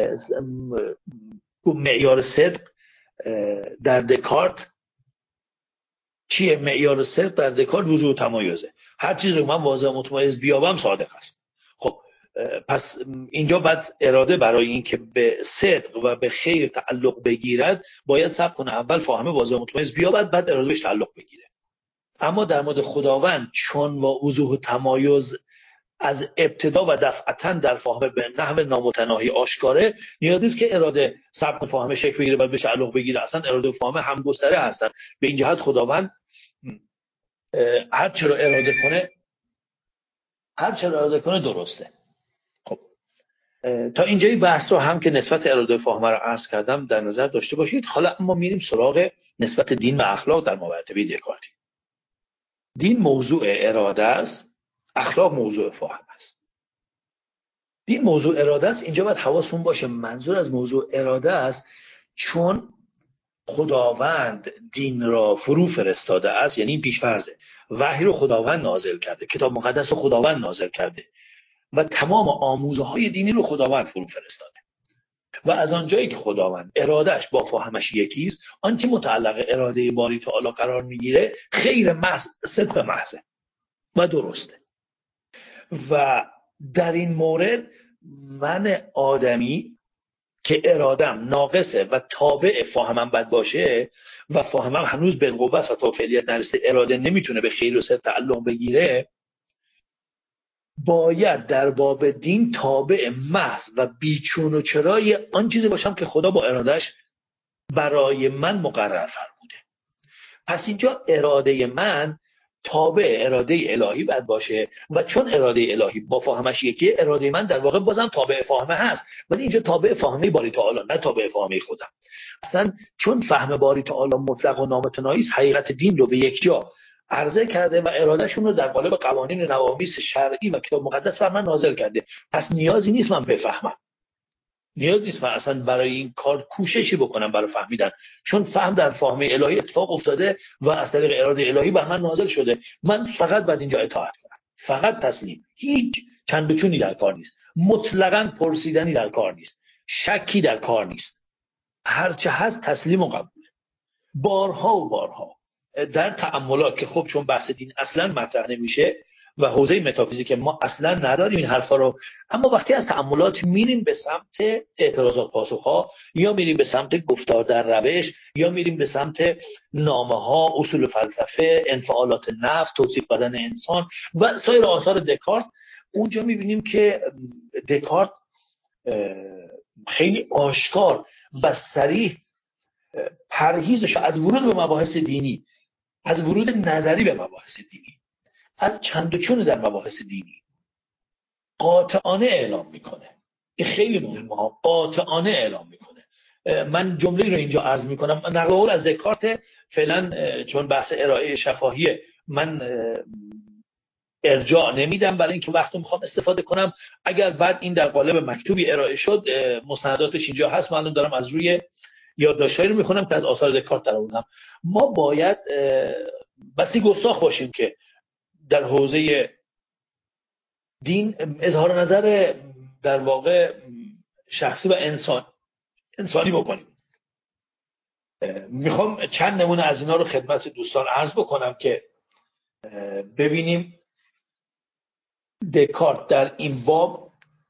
معیار صدق در دکارت چیه؟ معیار صدق در دکارت وضوح و تمایزه. هر چیزی رو من واضح و متمایز بیابم صادق است. خب پس اینجا بعد اراده برای این که به صدق و به خیر تعلق بگیرد باید صبر کنه اول فاهمه واضح و متمایز بیابد بعد اراده بهش تعلق بگیره. اما در مورد خداوند چون با وضوح و تمایز از ابتدا و دفعتا در فاهمه به نحو نامتناهی آشکاره، نیاز نیست که اراده صبر کنه فاهمه شکل بگیره بعد بهش تعلق بگیره. اصلا اراده و فاهمه هم گستره هستن. به این جهت خداوند هر چه رو اراده کنه درسته. خب تا اینجای بحث رو هم که نسبت اراده و فاهمه رو عرض کردم در نظر داشته باشید. حالا ما میریم سراغ نسبت دین و اخلاق در مرتبه دکارتی. دین موضوع اراده است، اخلاق موضوع فاهم است. دین موضوع اراده است. اینجا باید حواسون باشه منظور از موضوع اراده است چون خداوند دین را فرو فرستاده است، یعنی این پیش‌فرضه. وحی رو خداوند نازل کرده، کتاب مقدس رو خداوند نازل کرده و تمام آموزه‌های دینی رو خداوند فرو فرستاده. و از آنجایی که خداوند ارادهش با فاهمش یکیست، آنچه متعلق اراده باری تعالی قرار میگیره خیر محض، صدق محضه و درسته. و در این مورد من آدمی که ارادم ناقصه و تابع فاهمم بد باشه و فاهمم هنوز بالقوه است و تا فعلیت نرسیده، اراده نمیتونه به خیر و صدق تعلق بگیره، باید در باب دین تابع محض و بیچون و چرای آن چیزی باشم که خدا با ارادهش برای من مقرر فرموده. پس اینجا اراده من تابع اراده الهی باید باشه و چون اراده الهی با فاهمش یکیه، اراده من در واقع بازم تابع فاهمه هست، ولی اینجا تابع فاهمه باری تعالی نه تابع فاهمه خودم. اصلا چون فهم باری تعالی مطلق و نامتناهی است، حقیقت دین رو به یک جا عرضه کرده و ارادهشون رو در قالب قوانین نوامیس شرعی و کتاب مقدس بر من نازل کرده. پس نیازی نیست من بفهمم، نیاز نیست من اصلا برای این کار کوششی بکنم برای فهمیدن، چون فهم در فاهمه الهی اتفاق افتاده و از طریق اراده الهی بر من نازل شده. من فقط باید اینجا اطاعت کنم، فقط تسلیم. هیچ چند و چونی در کار نیست، مطلقاً پرسیدنی در کار نیست، شکی در کار نیست. هرچه هست تسلیم و قبول. بارها و بارها در تأملات که خب چون بحث دین اصلا مطرح نمیشه و حوزه متافیزیک ما اصلا نداریم این حرفا رو، اما وقتی از تأملات میریم به سمت اعتراضات پاسخها یا میریم به سمت گفتار در روش یا میریم به سمت نامه‌ها، اصول فلسفه، انفعالات نفس، توصیف بدن انسان و سایر آثار دکارت، اونجا میبینیم که دکارت خیلی آشکار و صریح پرهیزش از ورود به مباحث دینی، از ورود نظری به مباحث دینی، از چند و چون در مباحث دینی قاطعانه اعلام میکنه. این خیلی مهمه ها، قاطعانه اعلام میکنه. من جمله رو اینجا عرض میکنم، نقل قول از دکارت فعلا چون بحث ارائه شفاهیه من ارجاع نمیدم برای اینکه وقت میخوام استفاده کنم. اگر بعد این در قالب مکتوبی ارائه شد مستنداتش اینجا هست، من دارم از روی یادداشتایی رو میخونم که از آثار دکارت در آوردم. ما باید بسی گستاخ باشیم که در حوزه دین اظهار نظر در واقع شخصی و انسانی بکنیم. میخوام چند نمونه از اینا رو خدمت دوستان عرض بکنم که ببینیم دکارت در این باب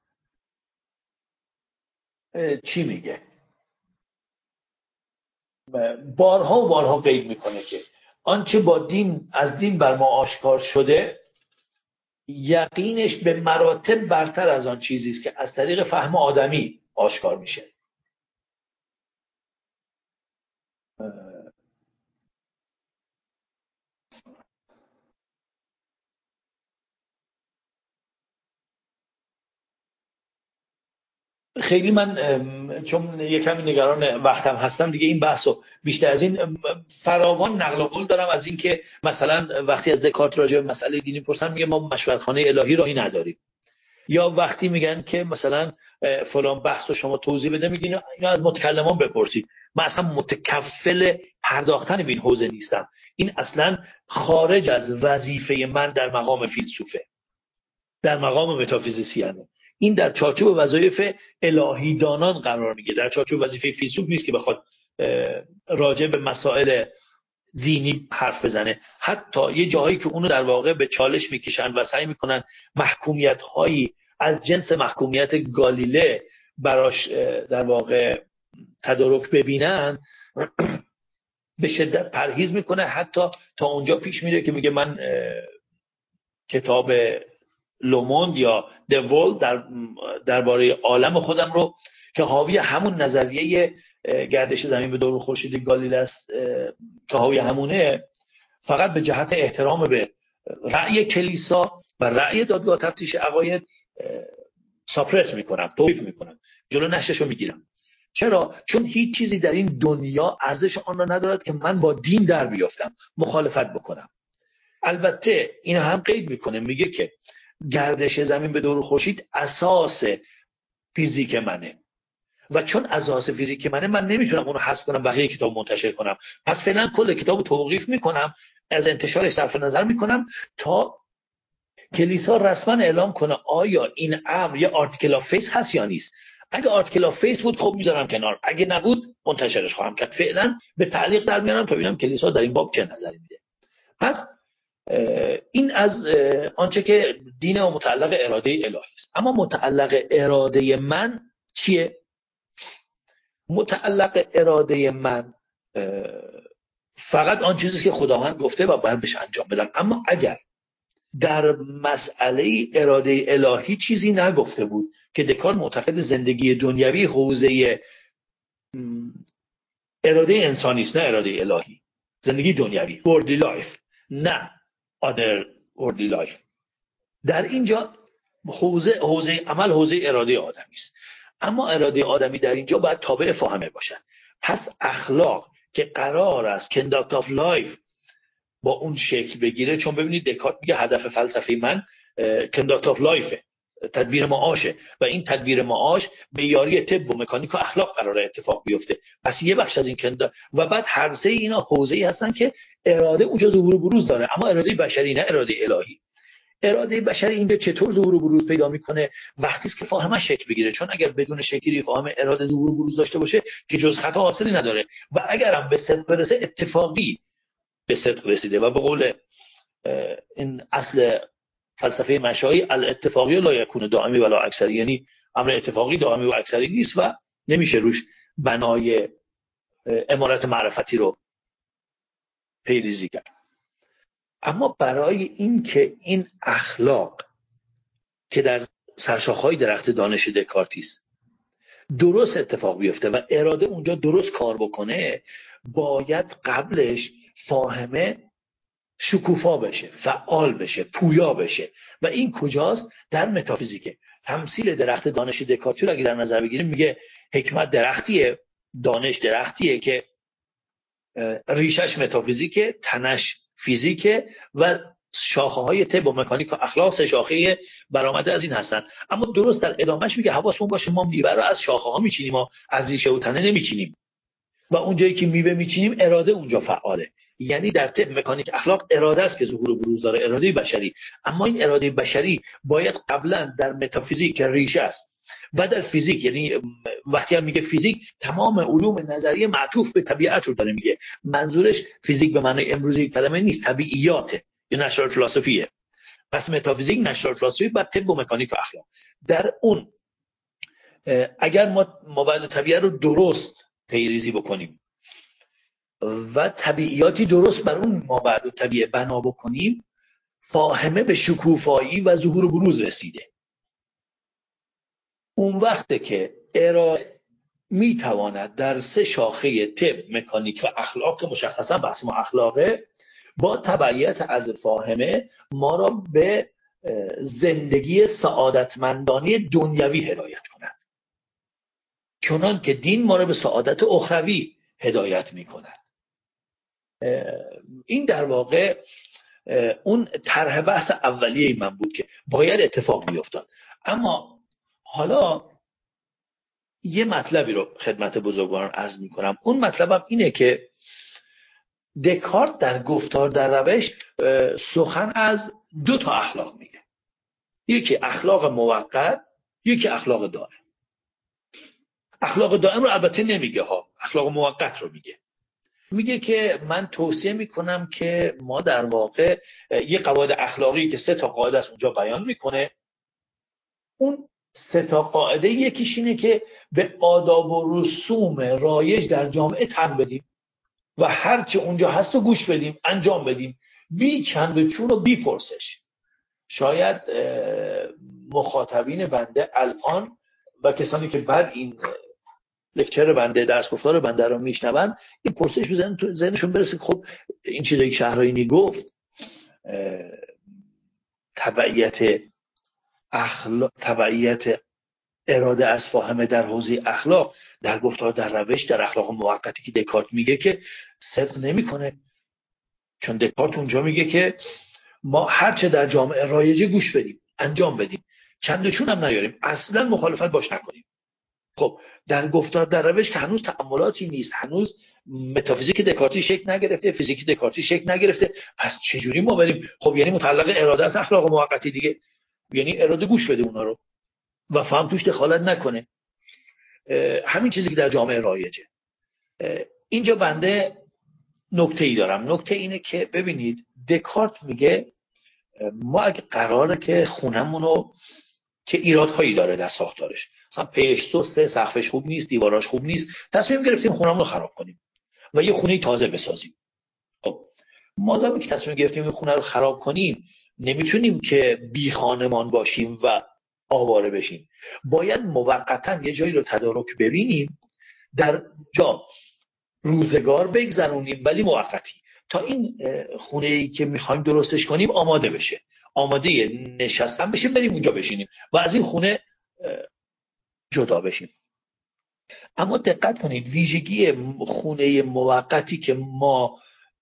چی میگه. بارها و بارها قید میکنه که آنچه با دین از دین بر ما آشکار شده یقینش به مراتب برتر از آن چیزی است که از طریق فهم آدمی آشکار میشه. خیلی من چون یکم نگران وقتم هستم دیگه این بحثو بیشتر از این فراوان نقل قول دارم از این که مثلا وقتی از دکارت راجع به مسئله دینی پرسن میگه ما مشورتخانه الهی راهی نداریم، یا وقتی میگن که مثلا فلان بحث رو شما توضیح بده، میگین اینو از متکلمان بپرسید. من اصلا متکفل پرداختن به این حوزه نیستم. این اصلا خارج از وظیفه من در مقام فیلسوفه، در مقام متافیزیسیانه. این در چارچوب وظایف الهی دانان قرار میگیره، در چارچوب وظیفه فیلسوف نیست که بخواد راجع به مسائل دینی حرف بزنه. حتی یه جایی که اونو در واقع به چالش میکشن و سعی میکنن محکومیت هایی از جنس محکومیت گالیله براش در واقع تدارک ببینن، به شدت پرهیز میکنه. حتی تا اونجا پیش میره که میگه من کتاب لوموند یا دول درباره عالم خودم رو که حاوی همون نظریه گردش زمین به دور خورشید گالیله است که حاوی همونه، فقط به جهت احترام به رأی کلیسا و رأی دادگاه تفتیش عقاید ساپرس میکنم، توقیف میکنم، جلو نشرش رو میگیرم. چرا؟ چون هیچ چیزی در این دنیا ارزش آن را ندارد که من با دین در بیافتم، مخالفت بکنم. البته این هم قید میکنه، میگه که گردش زمین به دور خورشید اساس فیزیک منه و چون اساس فیزیک منه من نمیتونم اونو حذف کنم بقیه کتاب منتشر کنم، پس فعلا کل کتابو توقیف میکنم، از انتشارش صرف نظر میکنم تا کلیسا رسما اعلام کنه آیا این امر یه آرتیکل آف فیث هست یا نیست. اگه آرتیکل آف فیث بود خب میذارم کنار، اگه نبود منتشرش خواهم کرد. فعلا به تعلیق در میارم تا ببینم کلیسا در این باب چه نظری میده. پس این از آنچه که دین و متعلق اراده الهی است. اما متعلق اراده من چیه؟ متعلق اراده من فقط آن چیزی که خداوند گفته و باید بهش انجام بدم. اما اگر در مسئله اراده الهی چیزی نگفته بود که دکارت معتقد زندگی دنیوی حوزه اراده انسانی است، نه اراده الهی، زندگی دنیوی worldly life نه other worldly life، در اینجا حوزه عمل حوزه اراده آدمی است. اما اراده آدمی در اینجا باید تابع فاهمه باشد. پس اخلاق که قرار است کنداکت آف لایف با اون شکل بگیره، چون ببینید دکارت میگه هدف فلسفه من کنداکت آف لایفه، تدبیر معاشه و این تدبیر معاش به یاری طب و مکانیک و اخلاق قراره اتفاق بیفته. پس یه بخش از این و بعد هر سه اینا حوزه‌ای هستن که اراده اونجا ظهور و بروز داره، اما اراده بشری نه اراده الهی. اراده بشری اینجا چطور ظهور و بروز پیدا میکنه؟ وقتی است که فاهمه شکل بگیره، چون اگر بدون شکلی فاهمه اراده ظهور و بروز داشته باشه که جز خطا حاصلی نداره و اگر هم به صدق برسه اتفاقی به صدق رسیده و به قول این اصل فلسفه مشایی الاتفاقی لا یکون دائمی ولا اکثری، یعنی امر اتفاقی دائمی و اکثری نیست و نمیشه روش بنای امارت معرفتی رو پیریزی کرد. اما برای این که این اخلاق که در سرشاخه‌های درخت دانش دکارتی است درست اتفاق بیفته و اراده اونجا درست کار بکنه، باید قبلش فاهمه شکوفا بشه، فعال بشه، پویا بشه. و این کجاست؟ در متافیزیک. تمثیل درخت دانش دکارتی رو اگه در نظر بگیریم، میگه حکمت درختیه، دانش درختیه که ریشش متافیزیکه، تنش فیزیکه و شاخه‌های طب و مکانیک و اخلاق سه شاخه برآمده از این هستن. اما درست در ادامهش میگه حواسمون باشه ما میوه رو از شاخه‌ها میچینیم، ما از ریشه و تنه نمیچینیم و اونجایی که میوه میچینیم اراده اونجا فعاله. یعنی در طب مکانیک اخلاق اراده است که ظهور و بروز داره، اراده بشری. اما این اراده بشری باید قبلا در متافیزیک که ریشه است و در فیزیک، یعنی وقتی هم میگه فیزیک تمام علوم نظریه معطوف به طبیعت رو داره میگه، منظورش فیزیک به معنی امروزی کلمه نیست، طبیعیاته یا نچرال فلسفیه. پس متافیزیک، نچرال فلسفی و طب و مکانیک و اخلاق. در اون اگر ما باید طبیعت رو درست پیریزی بکنیم و طبیعیاتی درست بر اون ما بعد طبیعه بنا بکنیم، فاهمه به شکوفایی و ظهور و بروز رسیده. اون وقته که اراده میتواند در سه شاخه طب، مکانیک و اخلاق که مشخصا بحث ما اخلاقه، با تبعیت از فاهمه ما را به زندگی سعادتمندانه دنیوی هدایت کند، چنان که دین ما را به سعادت اخروی هدایت میکند. این در واقع اون طرح بحث اولیه من بود که باید اتفاق بیفتاد. اما حالا یه مطلبی رو خدمت بزرگواران عرض میکنم. اون مطلبم اینه که دکارت در گفتار در روش سخن از 2 تا اخلاق میگه. یکی اخلاق موقت، یکی اخلاق دائم. اخلاق دائم رو البته نمیگه ها، اخلاق موقت رو میگه که من توصیه میکنم که ما در واقع یه قواعد اخلاقی که 3 تا قاعده است اونجا بیان میکنه. اون 3 تا قاعده یکیش اینه که به آداب و رسوم رایج در جامعه تن بدیم و هرچه اونجا هست رو گوش بدیم، انجام بدیم، بی چند و چون و بی پرسش. شاید مخاطبین بنده الان و کسانی که بعد این لکچر بنده، درس گفتار بنده رو میشنون، این پرسش بزنن تو ذهنشون برسه که خب این چیزی که شهرآیینی گفت تبعیت اراده از فاهمه در حوزه اخلاق در گفتار در روش در اخلاق موقتی که دکارت میگه که صدق نمیکنه. چون دکارت اونجا میگه که ما هرچه در جامعه رایجه گوش بدیم، انجام بدیم، چند و چون هم نیاریم، اصلا مخالفت باش نکنیم. خب در گفتار در روش که هنوز تأملاتی نیست، هنوز متافیزیک دکارتی شکل نگرفته، فیزیک دکارتی شکل نگرفته، پس چجوری ما بریم؟ خب یعنی متعلق اراده از اخلاق موقتی دیگه، یعنی اراده گوش بده اونا رو و فهم توش دخالت نکنه. همین چیزی که در جامعه رایجه. اینجا بنده نکته ای دارم. نکته اینه که ببینید دکارت میگه ما اگه قراره که خونمونو که ایرادهایی داره در ساختارش، مثلا پیش سسته، سقفش خوب نیست، دیواراش خوب نیست، تصمیم گرفتیم خونمون رو خراب کنیم و یه خونه تازه بسازیم. خب مادامی که تصمیم گرفتیم این خونه رو خراب کنیم، نمیتونیم که بی خانمان باشیم و آواره بشیم. باید موقتا یه جایی رو تدارک ببینیم، در جا روزگار بگذرونیم ولی موقتی، تا این خونه‌ای که میخوایم درستش کنیم آماده بشه، آماده نشستن بشیم، بریم اونجا بشینیم و از این خونه جدا بشیم. اما دقت کنید ویژگی خونه موقتی که ما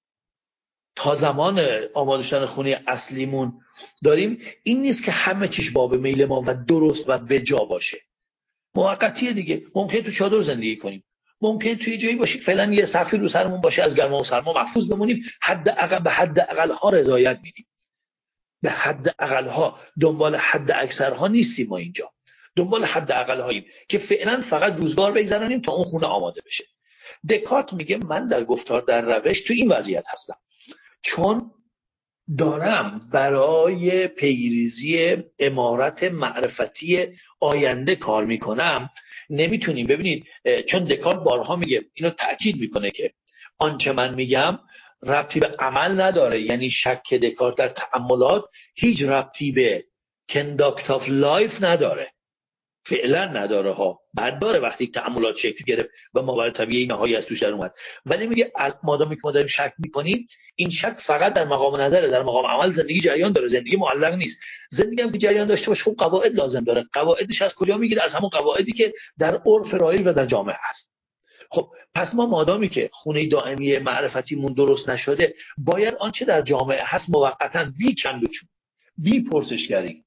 تا زمان آماده شدن خونه اصلیمون داریم این نیست که همه چیش باب میل ما و درست و بجا باشه. موقتیه دیگه. ممکن تو چادر زندگی کنیم، ممکن توی جایی باشیم فعلا یه سقفی رو سرمون باشه، از گرما و سرما محفوظ بمونیم، به حد اقل ها رضایت میدیم، به حد اقل ها، دنبال حد اکثر ها نیستیم. ما اینجا دنبال حد اقل هاییم که فعلا فقط روزگار بگذرونیم تا اون خونه آماده بشه. دکارت میگه من در گفتار در روش تو این وضعیت هستم، چون دارم برای پیریزی عمارت معرفتی آینده کار میکنم. نمیتونیم، ببینید چون دکارت بارها میگه، اینو تأکید میکنه که آنچه من میگم ربطی به عمل نداره، یعنی شک دکارت در تأملات هیچ ربطی به conduct of life نداره، فعلا نداره ها، بعد داره وقتی تأملات شکل گرفت و موارد طبیعی نهایی از توش در اومد. ولی میگه مادامی که ما داریم شک میکنیم، این شک فقط در مقام نظره، در مقام عمل زندگی جریان داره، زندگی معلق نیست. زندگی هم که جریان داشته باشه خب قواعد لازم داره. قواعدش از کجا میگیره؟ از همون قواعدی که در عرف رایج و در جامعه هست. خب پس ما مادامی که خونه دائمی معرفتیمون درست نشده، باید آنچه در جامعه هست موقتا بی چند و چون، بی پرسشگری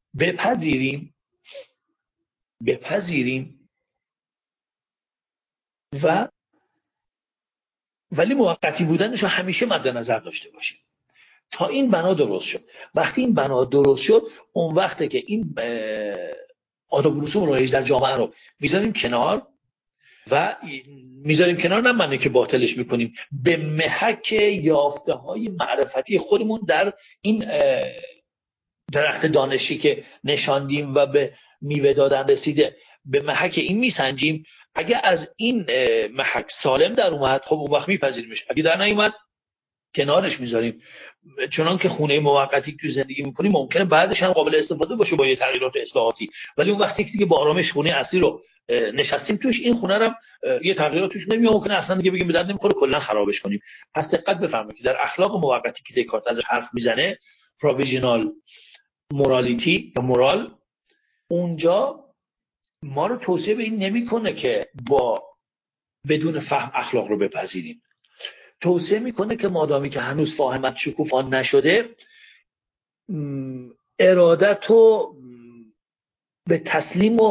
بپذیریم و ولی موقتی بودنش رو همیشه مد نظر داشته باشیم تا این بنا درست شد. وقتی این بنا درست شد، اون وقته که این آداب و رسوم رایج در جامعه رو میذاریم کنار و میذاریم کنار، نه معنی که باطلش میکنیم، به محک یافته های معرفتی خودمون در این درخت دانشی که نشاندیم و به میوه دادن رسیده، به محک این میسنجیم. اگه از این محک سالم در اومد خب اون وقت میپذیریمش، اگه در نیومد کنارش میذاریم. چنان که خونه موقتی که زندگی میکنیم ممکنه بعدش هم قابل استفاده باشه با یه تغییرات اصلاحاتی، ولی اون وقتی که با آرامش خونه اصلی رو نشستیم توش، این خونه رو یه تغییرات توش نمیاد، ممکنه اصلا دیگه بگیم به درد نمیخوره کلا خرابش کنیم. پس دقت بفرمایید که در اخلاق موقتی که دکارت ازش حرف میزنه، پروویژنال مورالیتی یا مورال، اونجا ما رو توصیه به این نمیکنه که بدون فهم اخلاق رو بپذیریم. توصیه میکنه که مادامی که هنوز فاهمت شکوفان نشده، ارادت رو به تسلیم و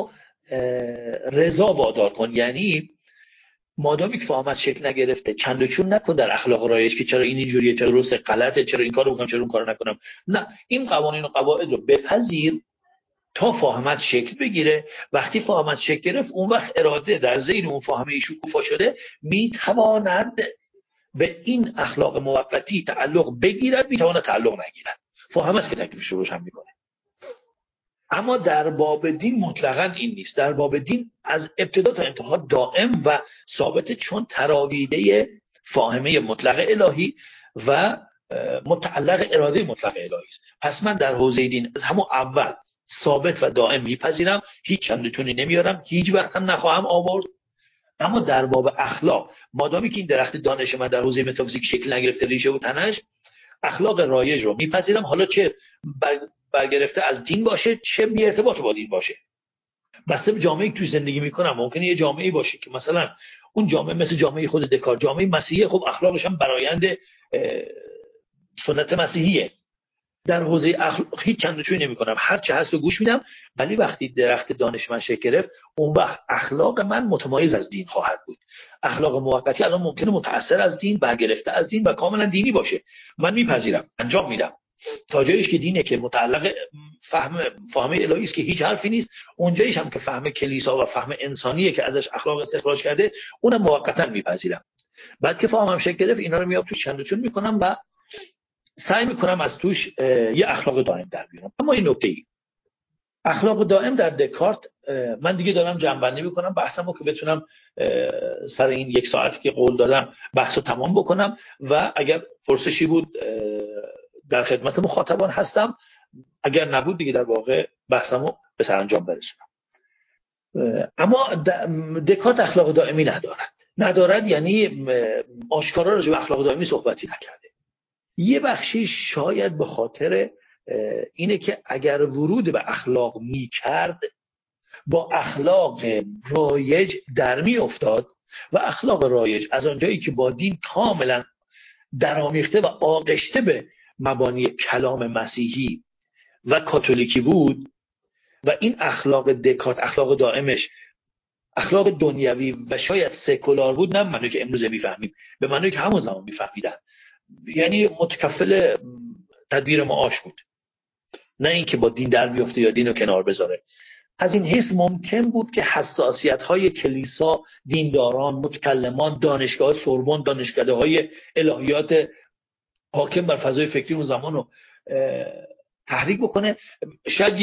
رضا وادار کن. یعنی مادامی که فهمت شکل نگرفته چند و چون نکن در اخلاق رایج که چرا این اینجوریه، چرا درسته، غلطه، چرا این کارو بکنم، چرا اون کارو نکنم. نه، این قوانین و قواعد رو بپذیر تا فهمت شکل بگیره. وقتی فهمت شکل گرفت، اون وقت اراده در ذهن اون فهمه شکوفا شده میتواند به این اخلاق موقتی تعلق بگیرد، میتواند تعلق نگیرد. فهمه است که تکلیفش رو روشن میکنه. اما در باب دین مطلقاً این نیست. در باب دین از ابتدا تا انتها دائم و ثابته، چون تراویده فاهمه مطلق الهی و متعلق اراده مطلق الهی است. پس من در حوزه دین از همون اول ثابت و دائم میپذیرم، هیچ چندچونی نمیارم، هیچ وقت هم نخواهم آورد. اما در باب اخلاق، مادامی که این درخت دانش من در حوزه متافیزیک شکل نگرفته، ریشه و تنش، اخلاق رایج رو میپذیرم، حالا چه برگرفته از دین باشه چه بی ارتباط با دین باشه. بسته به جامعه‌ای که توی زندگی میکنم. ممکنه یه جامعه‌ای باشه که مثلا اون جامعه مثل جامعه خود دکارت، جامعه مسیحی، خب اخلاقش هم برآیند سنت مسیحیه. در حوزه اخلاق هیچ چند و چوی نمی‌کنم، هر چه هست رو گوش میدم. ولی وقتی درخت دانش من شکل گرفت، اون وقت اخلاق من متمایز از دین خواهد بود. اخلاق موقتی الان ممکنه متأثر از دین، برگرفته از دین و کاملا دینی باشه، من میپذیرم، انجام میدم. تا جاییش که دینه که متعلق فهم الهی است که هیچ حرفی نیست، اونجاییش هم که فهم کلیسا و فهم انسانیه که ازش اخلاق استخراج کرده، اونم موقتا میپذیرم. بعد که فهمم شکل گرفت، اینا رو میام توش چند و چون میکنم و سعی میکنم از توش یه اخلاق دائم در بیارم. اما این نکته‌ای، اخلاق دائم در دکارت، من دیگه دارم جمع‌بندی میکنم بحثمو که بتونم سر این یک ساعتی که قول دادم بحثو تمام بکنم و اگر پرسشی بود در خدمت مخاطبان هستم، اگر نبود دیگه در واقع بحثمو به سرانجام برسونم. اما دکارت اخلاق دائمی ندارد، یعنی آشکارا راجع به اخلاق دائمی صحبتی نکرده. یه بخشی شاید به خاطر اینه که اگر ورود به اخلاق میکرد، با اخلاق رایج در می افتاد و اخلاق رایج از آنجایی که با دین کاملا درآمیخته و آغشته به مبانی کلام مسیحی و کاتولیکی بود و این اخلاق دکارت، اخلاق دائمش اخلاق دنیوی و شاید سکولار بود، نه معنی که امروز میفهمیم، به معنی که همون زمان میفهمیدن، یعنی متکفل تدبیر معاش بود، نه اینکه با دین در بیفته یا دین رو کنار بذاره. از این حیث ممکن بود که حساسیت‌های کلیسا، دینداران، متکلمان، دانشگاه سوربن، دانشکده‌های الهیات حاکم بر فضای فکری اون زمان رو تحریک بکنه. شاید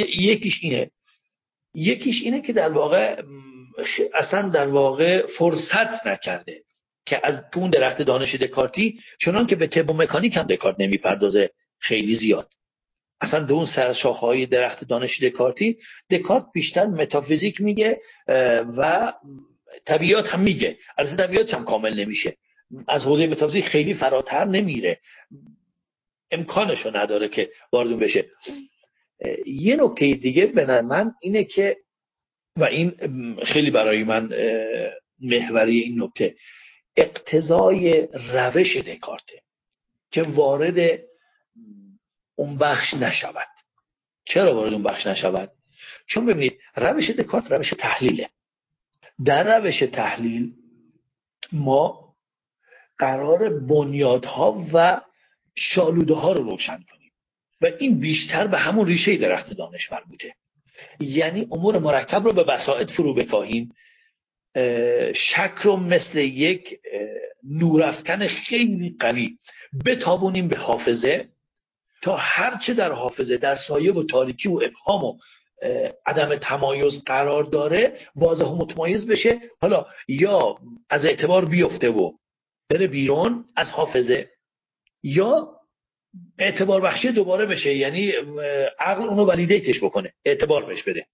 یکیش اینه که در واقع اصلا در واقع فرصت نکرده که از اون درخت دانش دکارتی، چنان که به طب و مکانیک هم دکارت نمیپردازه خیلی زیاد، اصلا به اون سرشاخه‌های درخت دانش دکارتی، دکارت بیشتر متافیزیک میگه و طبیعیات هم میگه. البته طبیعیات هم کامل نمیشه، از حوزه متافیزیک خیلی فراتر نمیره، امکانشو نداره که وارد بشه. یه نکته دیگه به نظر من اینه که، و این خیلی برای من محوری این نکته، اقتضای روش دکارته که وارد اون بخش نشود. چرا وارد اون بخش نشود؟ چون ببینید روش دکارت روش تحلیله. در روش تحلیل ما قرار بنیادها و شالوده ها رو روشن کنیم و این بیشتر به همون ریشه درخت دانش مربوطه. یعنی امور مرکب رو به بساط فرو بکاهیم، شک رو مثل یک نورافکن خیلی قوی بتابونیم به حافظه تا هرچه در حافظه در سایه و تاریکی و ابهام و عدم تمایز قرار داره واضح و متمایز بشه، حالا یا از اعتبار بیفته و بره بیرون از حافظه یا اعتبار بخشی دوباره بشه، یعنی عقل اونو ولیدیتش بکنه، اعتبار بهش بده.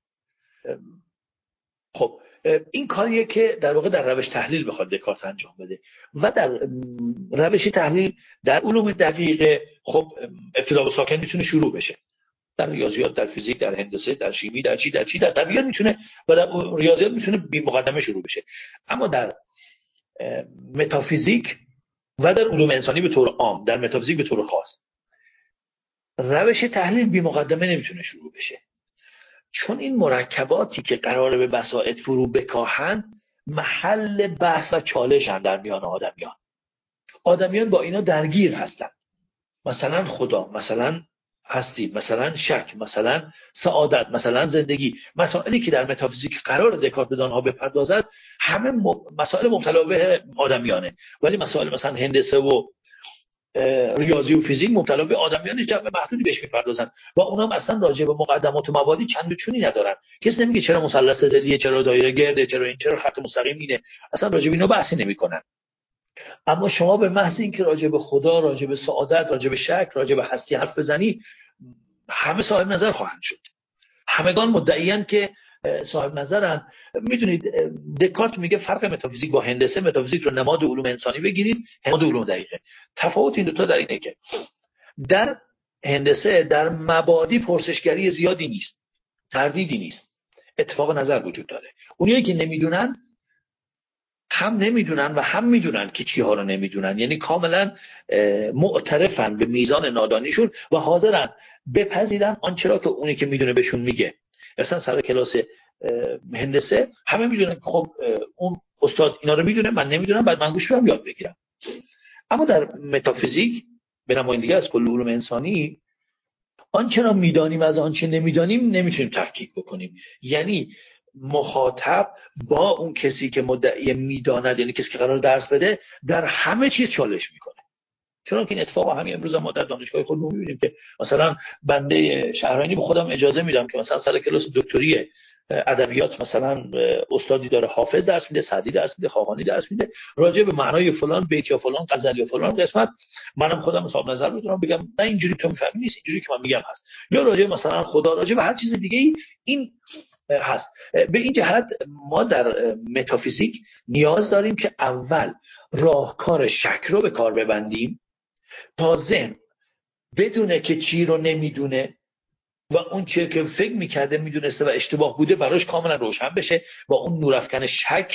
خب این کاریه که در واقع در روش تحلیل بخواد دکارت انجام بده. و در روش تحلیل در علوم دقیقه خب ابتدا و ساکن میتونه شروع بشه، در ریاضیات، در فیزیک، در هندسه، در شیمی، در طبیعت میتونه و در ریاضیات میتونه بی مقدمه شروع بشه. اما در متافیزیک و در علوم انسانی به طور عام، در متافیزیک به طور خاص، روش تحلیل بی مقدمه نمیتونه شروع بشه. چون این مرکباتی که قراره به بساط فرو بکاهند محل بحث و چالش در میان آدمیان با اینا درگیر هستند. مثلا خدا، مثلا هستی، مثلا شک، مثلا سعادت، مثلا زندگی، مسائلی که در متافیزیک قرار دکارت به آنها بپردازد همه مسائل مبتلا به آدمیانه، ولی مسائل مثلا هندسه و ریاضی و فیزیک مبتلا به آدمیان جمع محدودی بهش میپردازن و اونها اصلا راجع به مقدمات و مبادی چند و چونی ندارن. کسی نمیگه چرا مثلث ظلیه، چرا دایره گرده، چرا این، چرا خط مستقیم اینه، اصلا راجع به اینا بحثی نمیکنن. اما شما به محض اینکه راجع به خدا، راجع به سعادت، راجع به شک، راجع به هستی حرف بزنی، همه صاحب نظر خواهند شد. همگان مدعیان که صاحب نظرن. میدونید دکارت میگه فرق متافیزیک با هندسه، متافیزیک رو نماد علوم انسانی بگیرید، نماد علوم دقیقه. تفاوت این دو تا در اینه که در هندسه در مبادی پرسشگری زیادی نیست، تردیدی نیست، اتفاق نظر وجود داره. اونایی که نمیدونن هم نمیدونن و هم میدونن که چی ها رو نمیدونن، یعنی کاملا معترفن به میزان نادانیشون و حاضرن بپذیرن آنچه را که اونی که میدونه بهشون میگه. مثلا سر کلاس هندسه همه میدونن که خب اون استاد اینا رو میدونه، من نمیدونم، بعد من گوش بدم یاد بگیرم. اما در متافیزیک به نمایندگی از کل علوم انسانی آنچه را میدانیم از آنچه نمیدانیم نمیتونیم تفکیک بکنیم. یعنی مخاطب با اون کسی که مدعی میداند، یعنی کسی که قرار درس بده، در همه چیز چالش میکنه. چون که این اتفاق همین امروز ما در دانشگاه خودمون میبینیم که مثلا بنده شهرانی به خودم اجازه میدم که مثلا سر کلاس دکتری ادبیات مثلا استادی داره حافظ درس میده، سعدی درس میده، خاقانی درس میده، راجع به معنای فلان بیت یا فلان غزل یا فلان قسمت منم خودم حساب نظر میدونم، بگم نه اینجوری تو میفهمی نیست، اینجوری که من میگم هست. یا راجع مثلا خدا، راجع به هر چیز دیگه این هست. به این جهت ما در متافیزیک نیاز داریم که اول راهکار شک رو به کار ببندیم تا ذهن بدونه که چی رو نمیدونه و اون چیزی که فکر میکرده میدونسته و اشتباه بوده براش کاملا روشن بشه و اون نورافکن شک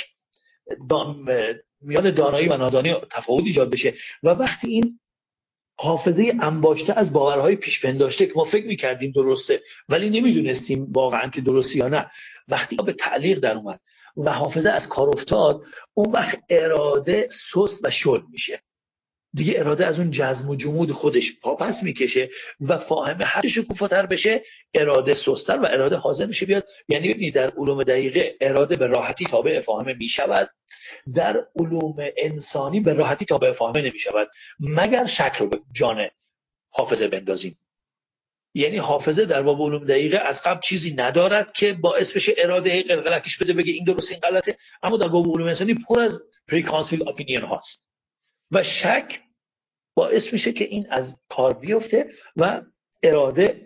میان دانایی و نادانی تفاوت ایجاد بشه. و وقتی این حافظه انباشته از باورهای پیش پنداشته که ما فکر میکردیم درسته ولی نمیدونستیم واقعا که درسته یا نه، وقتی به تعلیق در اومد و حافظه از کار افتاد، اون وقت اراده سست و شل میشه. دیگه اراده از اون جزم و جمود خودش پاپس میکشه و فاهمه هر شکوفاتر بشه، اراده سستر و اراده حاضر میشه بیاد. یعنی ببینید در علوم دقیقه اراده به راحتی تابع فاهمه میشود، در علوم انسانی به راحتی تابع فاهمه نمیشود مگر شک رو به جان حافظه بندازیم. یعنی حافظه در باب علوم دقیقه از قبل چیزی ندارد که باعث بشه اراده قلقلکش بده بگه این درسته این غلطه، اما در باب علوم انسانی پر از پریکانسیل اپینین هاست و شک باعث میشه که این از کار بیفته و اراده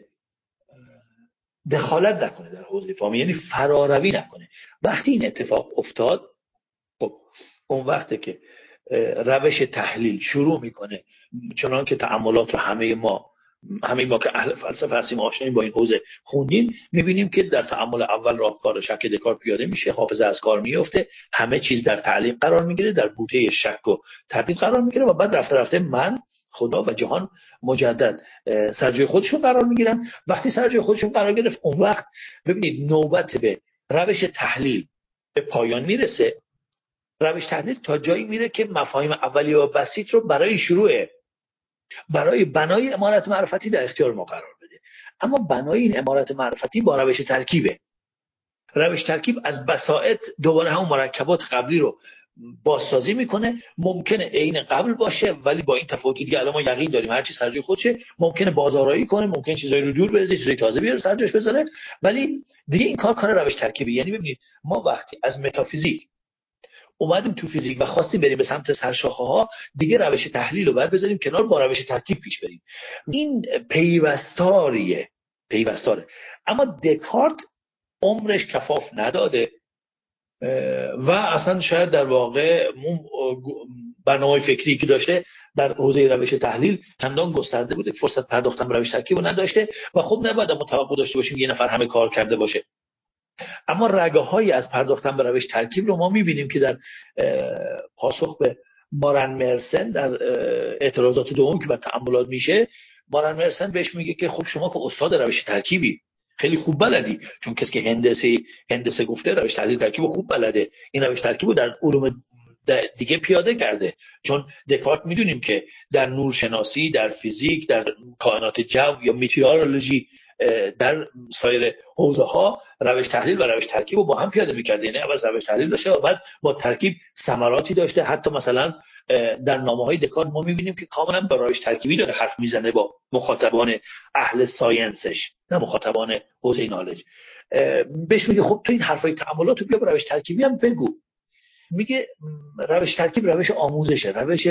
دخالت نکنه در حوزه فاهمه، یعنی فراروی نکنه. وقتی این اتفاق افتاد، خب اون وقته که روش تحلیل شروع میکنه. چنان که تأملات رو همه ما که اهل فلسفه هستیم آشناییم با این حوزه خوندیم، میبینیم که در تأمل اول راهکار شک دکارت پیاده میشه، حافظه از کار میفته، همه چیز در تعلیق قرار میگیره، در بوته شک و تردید قرار میگیره و بعد رفته رفته من، خدا و جهان مجدد سر جای خودشون قرار میگیرن. وقتی سر جای خودشون قرار گرفت، اون وقت ببینید نوبت به روش تحلیل به پایان میرسه. روش تحلیل تا جایی میره که مفاهیم اولیه و بسیط رو برای بنای عمارت معرفتی در اختیار ما قرار بده. اما بنای این عمارت معرفتی با روش ترکیبه. روش ترکیب از بساط دوباره همون مرکبات قبلی رو بازسازی میکنه. ممکنه عین قبل باشه ولی با این تفاوتی که الان ما یقین داریم هر چی سر جای خودشه، ممکنه بازآرایی کنه، ممکنه چیزایی رو دور بریزه، چیزای تازه بیاره سر جاش بذاره، ولی دیگه این کار روش ترکیبی. یعنی ببینید ما وقتی از متافیزیک اومدیم تو فیزیک و خواستیم بریم به سمت سرشاخه ها، دیگه روش تحلیل رو باید بذاریم کنار، با روش ترکیب پیش بریم. این پیوستاره. اما دکارت عمرش کفاف نداده و اصلا شاید در واقع برنامه فکری که داشته در حوزه روش تحلیل چندان گسترده بوده، فرصت پرداختن به روش ترکیب رو نداشته و خب نباید توقع داشته باشیم یه نفر همه کار کرده باشه. اما رگه‌هایی از پرداختن به روش ترکیب رو ما می‌بینیم که در پاسخ به مارن مرسن در اعتراضات دوم که بعد تأملات میشه، مارن مرسن بهش میگه که خب شما که استاد روش ترکیبی، خیلی خوب بلدی، چون کسی که هندسه گفته روش تحلیل ترکیب خوب بلده، این روش ترکیب در علوم دیگه پیاده کرده. چون دکارت میدونیم که در نورشناسی، در فیزیک، در کائنات جو یا میتئورولوژی، در سایر حوزه ها روش تحلیل و روش ترکیب رو با هم پیاده می‌کرده. یعنی اول روش تحلیل داشته و بعد با ترکیب ثمراتی داشته. حتی مثلا در نامه‌های دکارت ما می‌بینیم که کاملا با روش ترکیبی داره حرف میزنه با مخاطبان اهل ساینسش، نه مخاطبان حوزه نالج. بهش میگه خب تو این حرفای تأملاتو بیا با روش ترکیبی هم بگو. میگه روش ترکیب روش آموزشه، روش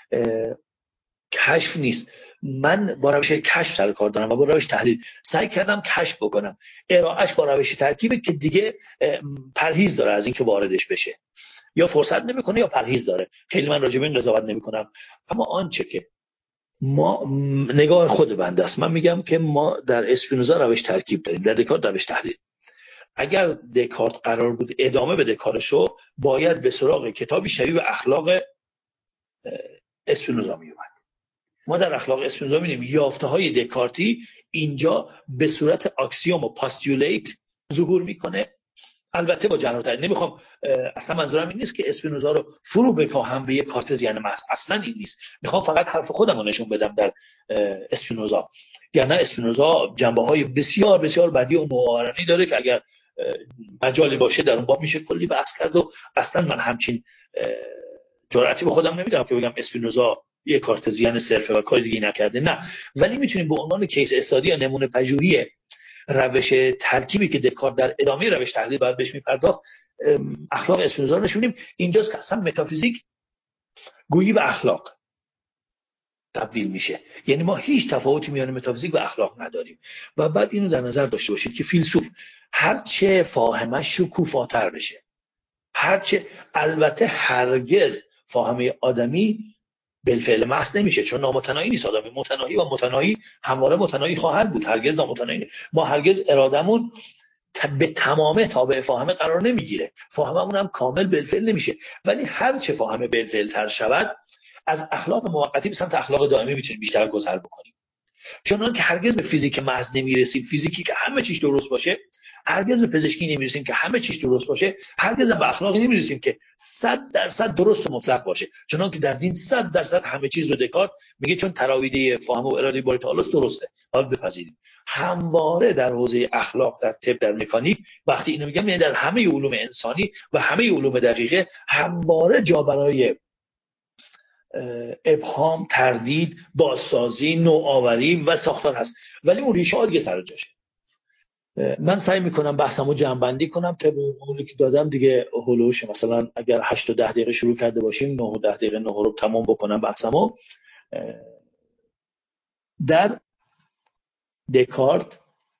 کشف نیست. من با روش کشف سر کار دارم و با روش تحلیل سعی کردم کشف بکنم. ارائهش با روش ترکیبه که دیگه پرهیز داره از اینکه واردش بشه، یا فرصت نمیکنه یا پرهیز داره. خیلی من راجع به این قضاوت نمیکنم، اما آنچه که ما نگاه خود بنده است، من میگم که ما در اسپینوزا روش ترکیب داریم، در دکارت روش تحلیل. اگر دکارت قرار بود ادامه بده کارشو، باید به سراغ کتابی شبیه به اخلاق اسپینوزا میومد. ما در اخلاق اسپینوزا می‌بینیم یافته‌های دکارتی اینجا به صورت اکسیوم و پاستولیت ظهور میکنه. البته با جنرال تعیین نمیخوام، اصلا منظورم این نیست که اسپینوزا رو فرو بکاهم به یک کارتزیان محض، اصلا این نیست. میخوام فقط حرف خودم رو نشون بدم در اسپینوزا. یعنی اسپینوزا جنبه‌های بسیار بسیار بدی و نوآورانه‌ای داره که اگر مجالی باشه در اون باب میشه کلی بحث کرد و اصلا من همچین جرأتی به خودم نمیدم که بگم اسپینوزا یه کارتزیان صرفه و کار دیگه نکرده، نه. ولی میتونیم به عنوان کیس استادی یا نمونه پژوهی روش ترکیبی که دکارت در ادامه روش تحلیل باید بهش میپرداخت، اخلاق اسپینوزا رو نشونیم. اینجاست که اصلا متافیزیک گویی به اخلاق تبدیل میشه. یعنی ما هیچ تفاوتی میان متافیزیک و اخلاق نداریم. و بعد اینو در نظر داشته باشید که فیلسوف هرچه فاهمش شکوفاتر بشه، هرچه، البته هرگز فاهمه آدمی بالفعل محض نمیشه، چون نامتناهی نیست. آدمی متناهی و متناهی همواره متناهی خواهد بود، هرگز نامتناهی. ما هرگز ارادمون به تمامه تابع فاهمه قرار نمیگیره، فاهممون هم کامل بالفعل نمیشه. ولی هرچه فاهمه بالفعل تر شود، از اخلاق موقتی به سمت اخلاق دائمی میتونیم بیشتر گذر بکنیم. چون که هرگز به فیزیک محض نمیرسیم، فیزیکی که همه چیز درست باشه، هرگز به پزشکی نمیرسیم که همه چیز درست باشه، هرگز به اخلاقی نمیرسیم که 100% درست و مطلق باشه. چون که در دین 100% همه چیز رو دکارت میگه چون تراویده فهم و اراده باری تعالی درسته، باید بپذیریم. همواره در حوزه اخلاق، در طب، در مکانیک، وقتی اینو میگم یعنی در همه علوم انسانی و همه علوم دقیقه، همواره جا برای ابهام، تردید، بازسازی، نوآوری و ساختار هست. ولی اون ریشه ها دیگه سر جاشه. من سعی میکنم بحثمو جمع‌بندی کنم. طبق اونی که دادم دیگه هولوش مثلا اگر 8 تا 10 دقیقه شروع کرده باشیم 9 و 10 دقیقه 9 رو تمام بکنم بحثمو. در دکارت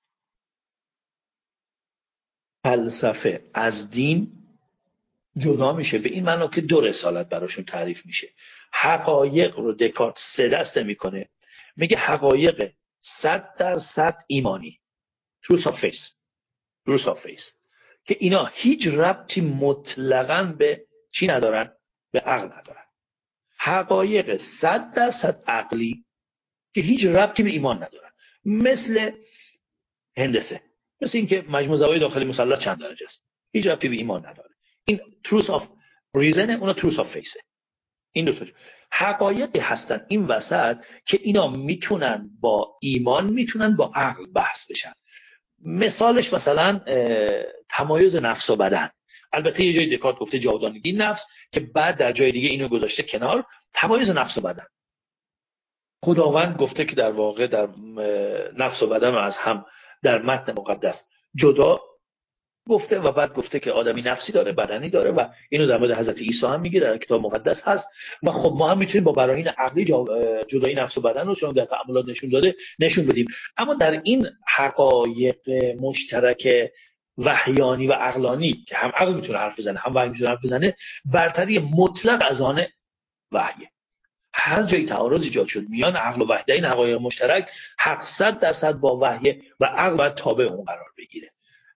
فلسفه از دین جدا میشه، به این معنا که 2 رسالت براشون تعریف میشه. حقایق رو دکارت 3 دسته میکنه، میگه حقایق 100% ایمانی، truth of faith، که اینا هیچ ربطی مطلقاً به چی ندارن؟ به عقل ندارن. حقایق 100% عقلی که هیچ ربطی به ایمان ندارن، مثل هندسه، مثل اینکه مجموع زوایای داخلی مثلث چند درجه است، هیچ ربطی به ایمان نداره. این truth of reason، اون truth of faith. این دو تا حقایقی هستن این وسط که اینا میتونن با ایمان، میتونن با عقل بحث بشن. مثالش مثلا تمایز نفس و بدن. البته یه جای دکارت گفته جاودانگی نفس، که بعد در جای دیگه اینو گذاشته کنار. تمایز نفس و بدن، خداوند گفته که در واقع در نفس و بدن رو از هم در متن مقدس جدا گفته و بعد گفته که آدمی نفسی داره، بدنی داره، و اینو در مورد حضرت عیسی هم میگه، در کتاب مقدس هست. و خب ما هم میتونیم با براهین عقلی جدایی نفس و بدن رو چون در تأملات نشون بدیم. اما در این حقایق مشترک وحیانی و عقلانی که هم عقل میتونه حرف بزنه هم وحی میتونه حرف بزنه، برتری مطلق از آن وحیه. هر جایی تعارض ایجاد شد میان عقل و وحی، این حقایق مشترک، حق 100% با وحی و عقل باید تابع اون قرار بگیره.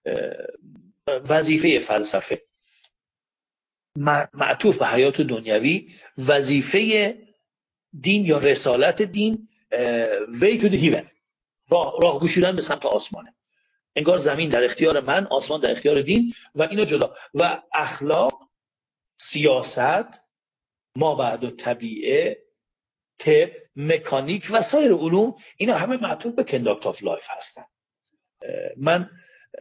وظیفه فلسفه معطوف به حیات دنیوی، وظیفه دین یا رسالت دین way to the heaven، راه گشودن به سمت آسمانه. انگار زمین در اختیار من، آسمان در اختیار دین و اینا جدا. و اخلاق، سیاست، مابعد طبیعه، طب، مکانیک و سایر علوم، اینا همه معطوف به کنداکت آف لایف هستن. من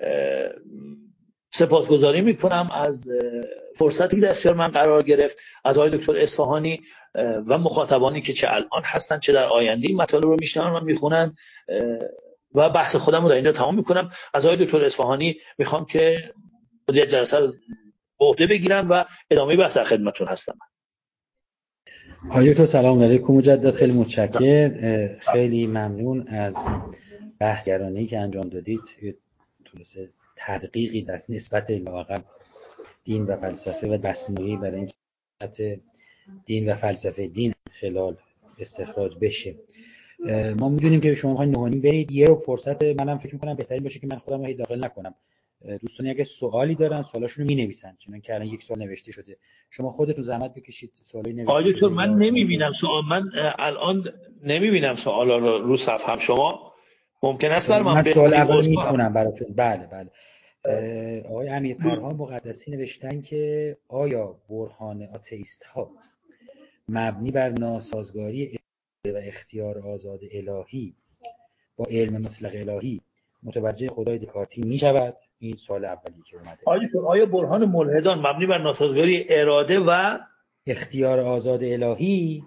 سپاسگزاری میکنم از فرصتی که در اختیار من قرار گرفت، از آقای دکتر اصفهانی و مخاطبانی که چه الان هستن چه در آینده این مطالب رو میشنون و میخونن، و بحث خودم رو در اینجا تمام میکنم. از آقای دکتر اصفهانی میخوام که مدیر جلسه رو به عهده بگیرن و ادامه بحث در خدمتتون هستم. آقای دکتر سلام علیکم مجدد، خیلی متشکرم، خیلی ممنون از بحثگرانی که انجام دادید. توسه تدقیقی در نسبت لااقل دین و فلسفه و دستمایی برای اینکه دین و فلسفه دین خلال استخراج بشه. ما میدونیم که شما میخواین نهانی برید، یه رو فرصت منم فکر میکنم بهترین باشه که من خودم رو داخل نکنم. دوستانی اگه سوالی دارن سوالاشون رو مینویسن، چون که الان یک سوال نوشته شده، شما خودتون زحمت بکشید سوالی نوشته آقای شده. دکتر من نمیبینم سوال، من الان نمیبینم سوالا رو صفحه هم. شما ممکن است بر من سوال اول میخونم براتون. بله. آقای امیر پرها مقدسی نوشتن که آیا برهان آتئیست ها مبنی بر ناسازگاری و اختیار آزاد الهی با علم مطلق الهی متوجه خدای دکارتی می شود؟ این سوال اولی که اومده. آیا برهان ملحدان مبنی بر ناسازگاری اراده و اختیار آزاد الهی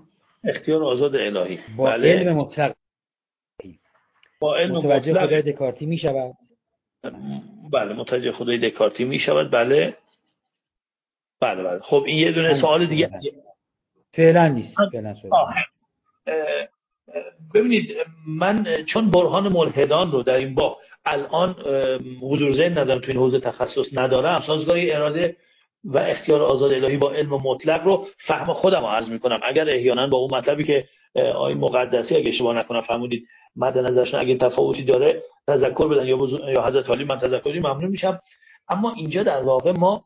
با علم مطلق متوجه مطلق خدای دکارتی می شود؟ بله، متوجه خدای دکارتی می شود. بله. خب این یه دونه سوال دیگه فعلا نیست. ببینید، من چون برهان ملحدان رو در این باب الان حضور ذهن ندارم، تو این حوزه تخصص ندارم، سازگاری اراده و اختیار آزاد الهی با علم مطلق رو فهم خودم رو عرض میکنم. اگر احیانا با اون مطلبی که آقای مقدسی اگه اشتباه نکنم فرمودید مد نظرشون اگه تفاوتی داره تذکر بدن یا حضرت عالی، من تذکری ممنون میشم. اما اینجا در واقع ما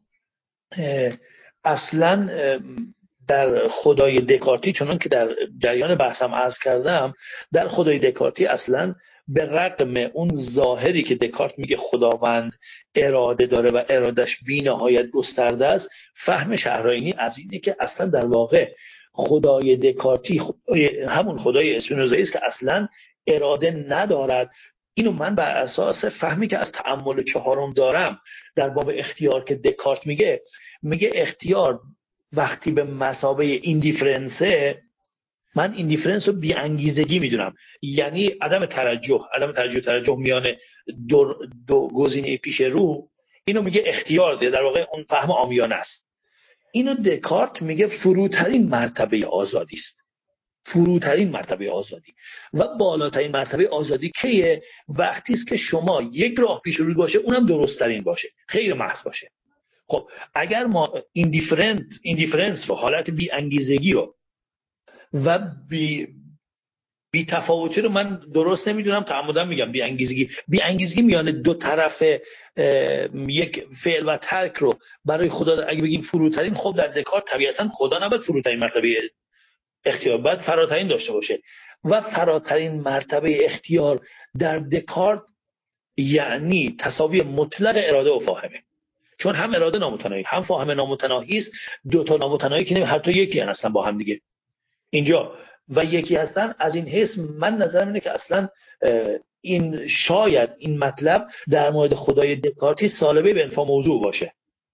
اصلا در خدای دکارتی، چون که در جریان بحثم عرض کردم، در خدای دکارتی اصلا به رغم اون ظاهری که دکارت میگه خداوند اراده داره و ارادش بی نهایت گسترده است، فهم شهرآیینی از اینه که اصلا در واقع خدای دکارتی همون خدای اسپینوزایی است که اصلا اراده ندارد. اینو من بر اساس فهمی که از تأمل چهارم دارم در باب اختیار که دکارت میگه اختیار وقتی به مثابه ایندیفرنسه، من ایندیفرنس رو بی انگیزگی میدونم، یعنی عدم توجه میان دو گزینه پیش رو، اینو میگه اختیار ده، در واقع اون فهم عامیانه است. اینو دکارت میگه فروترین مرتبه آزادی است، فروترین مرتبه آزادی و بالاترین مرتبه آزادی کیه؟ وقتی است که شما یک راه پیش رو باشه اونم درست ترین باشه، خیر محض باشه. خب اگر ما ایندیفرنس رو، حالت بی انگیزگی رو و بی تفاوتی رو، من درست نمیدونم، تعمدن میگم بی انگیزگی میان دو طرف یک فعل و ترک رو برای خدا اگه بگیم فروترین، خب در دکارت طبیعتا خدا نباید فروترین مرتبه اختیار، باید فراترین داشته باشه و فراترین مرتبه اختیار در دکارت یعنی تساوی مطلق اراده و فاهمه، چون هم اراده نامتناهی هم فاهم نامتناهی است. دو تا نامتناهی که هر تا یکی هستن با هم دیگه اینجا و یکی هستن. از این حیث من نظرم اینه که اصلا این شاید این مطلب در مورد خدای دکارتی سالبه به انفا موضوع باشه.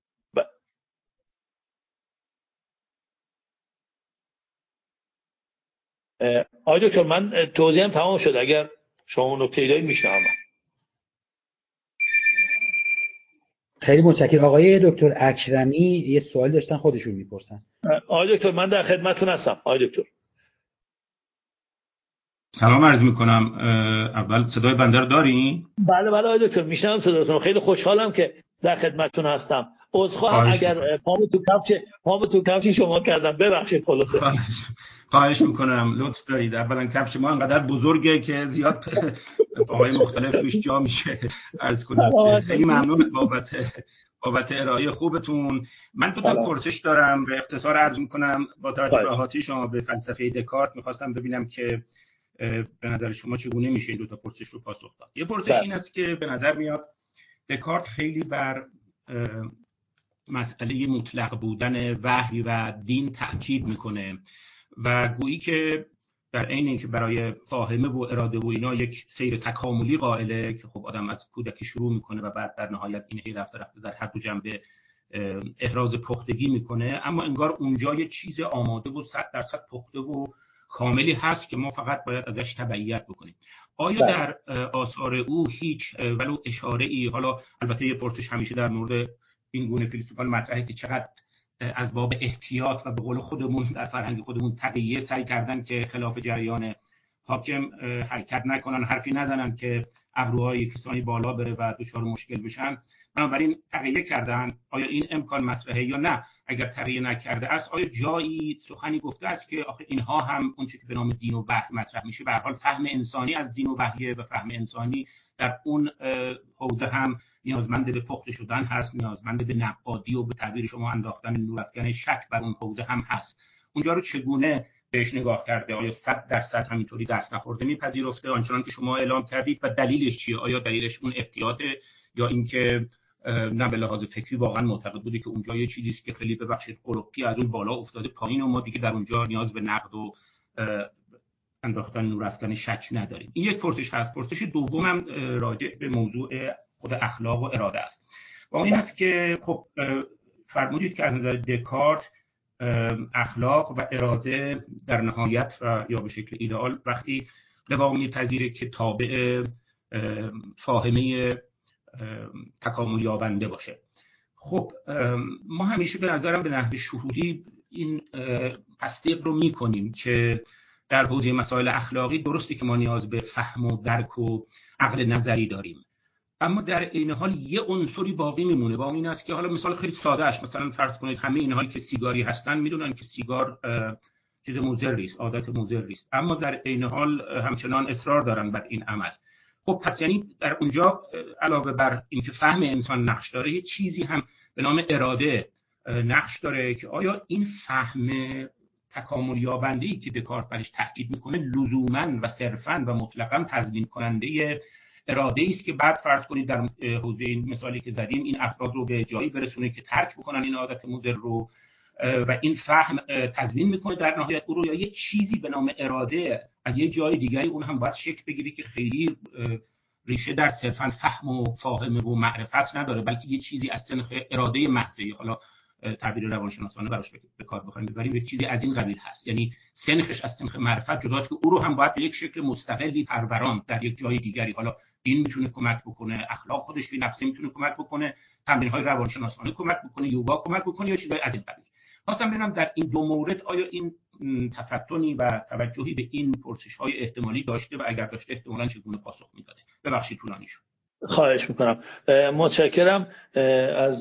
آقای دکتر من توضیحم تمام شد، اگر شما نکته‌ای دارید میشنوم. خیلی متشکرم. آقای دکتر اکرمی یه سوال داشتن، خودشون میپرسن. آقای دکتر من در خدمتتون هستم. آقای دکتر سلام عرض میکنم. اول صدای بنده رو دارین؟ بله آقای دکتر میشنوم صداتون. خیلی خوشحالم که در خدمتتون هستم. عذرخواهم اگر پامو تو کفش شما کردم، ببخشید. خلاصه خواهش میکنم، لطف دارید. اولا کفش ما انقدر بزرگه که زیاد پاهای مختلف توش جا میشه. عرض کنم که خیلی ممنون بابت ارائه خوبتون. من دو تا پرسش دارم، به اختصار عرض میکنم. با توجه به احاطه شما به فلسفه دکارت میخواستم ببینم که به نظر شما چگونه میشه این دو تا پرسش رو پاسخ داد. یه پرسش این است که به نظر میاد دکارت خیلی بر مسئله مطلق بودن وحی و دین تأکید میکنه و گویی که در عین اینکه برای فاهمه و اراده و اینا یک سیر تکاملی قائله که خب آدم از کودکی شروع میکنه و بعد در نهایت این هی رفته در هر دو جنبه احراز پختگی میکنه، اما انگار اونجا یه چیز آماده و 100% پخته و کاملی هست که ما فقط باید ازش تبعیت بکنیم. آیا در آثار او هیچ ولو اشاره ای، حالا البته یه پرسش همیشه در مورد این گونه فیلسوفان مطرحه که چقدر از باب احتیاط و به قول خودمون در فرهنگ خودمون تقیه سعی کردن که خلاف جریان حاکم حرکت نکنن، حرفی نزنن که ابروهای کسانی بالا بره و دچار مشکل بشن، بنابراین تقیه کردن. آیا این امکان مطرحه یا نه؟ اگر تقیه نکرده است آیا جایی سخنی گفته است که آخه اینها هم اون چیزی که به نام دین و وحی مطرح میشه به هر حال فهم انسانی از دین و وحی و فهم انسانی در اون حوزه هم نیازمند به پخته شدن هست، نیازمند به نقادی و به تعبیر شما انداختن نورافکن شک بر اون حوزه هم هست. اونجا رو چگونه بهش نگاه کرده؟ آیا 100% همینطوری دست نخورده میپذیرفته آنچنان که شما اعلام کردید و دلیلش چیه؟ آیا دلیلش اون احتیاطه یا اینکه نه به لحاظ فکری واقعا معتقد بوده که اونجا یه چیزی است که خیلی ببخشید قلقی از اون بالا افتاده پایین و ما دیگه در اونجا نیاز به نقد و انداختن نورافکن شک نداریم؟ این یک پرسش هست. پرسش دومم راجع به موضوع خود اخلاق و اراده است و این است که خب فرمودید که از نظر دکارت اخلاق و اراده در نهایت و یا به شکل ایدئال وقتی لوام میپذیره که تابع فاهمه تکامل یابنده باشه. خب ما همیشه به نظرم به نحو شهودی این تصدیق رو میکنیم که در حوزه مسائل اخلاقی درسته که ما نیاز به فهم و درک و عقل نظری داریم، اما در این حال یه عنصری باقی میمونه و این است که حالا مثال خیلی ساده اش، مثلا فرض کنید همه اینهایی که سیگاری هستن میدونن که سیگار چیز مضری است، عادت مضری است، اما در این حال همچنان اصرار دارن بر این عمل. خب پس یعنی در اونجا علاوه بر اینکه فهم انسان نقش داره، یه چیزی هم به نام اراده نقش داره که آیا این فهم تکامل یابنده‌ای که دکارت برش تاکید میکنه لزوماً و صرفاً و مطلقاً تضمین کننده اراده است که بعد فرض کنید در حوزه این مثالی که زدیم این افراد رو به جایی برسونه که ترک بکنن این عادت مضر رو و این فهم تضمین میکنه در نهایت او رو، یا یه چیزی به نام اراده از یه جای دیگری اون هم باید شکل بگیری که خیلی ریشه در صرفاً فهم و فاهمه و معرفت نداره، بلکه یه چیزی از سنخ اراده محضی، حالا تعبیر روانشناسانه براش به کار بخوایم ببریم، یک چیزی از این قبیل هست، یعنی سنخش از سنخ معرفت جداست که او رو هم باید به یک شکل مستقلی پروران در یک جای دیگری. حالا دین میتونه کمک بکنه، اخلاق خودش به نفسه میتونه کمک بکنه، تمرین‌های روانشناسانه کمک بکنه، یوگا کمک بکنه یا چیزای از این قبیل. خواستم ببینم در این دو مورد آیا این تفتنی و توجهی به این پرسش‌های احتمالی داشته و اگر داشته احتمالاً چگونه پاسخ میداده؟ ببخشید طولانی شد. خواهش میکنم. متشکرم از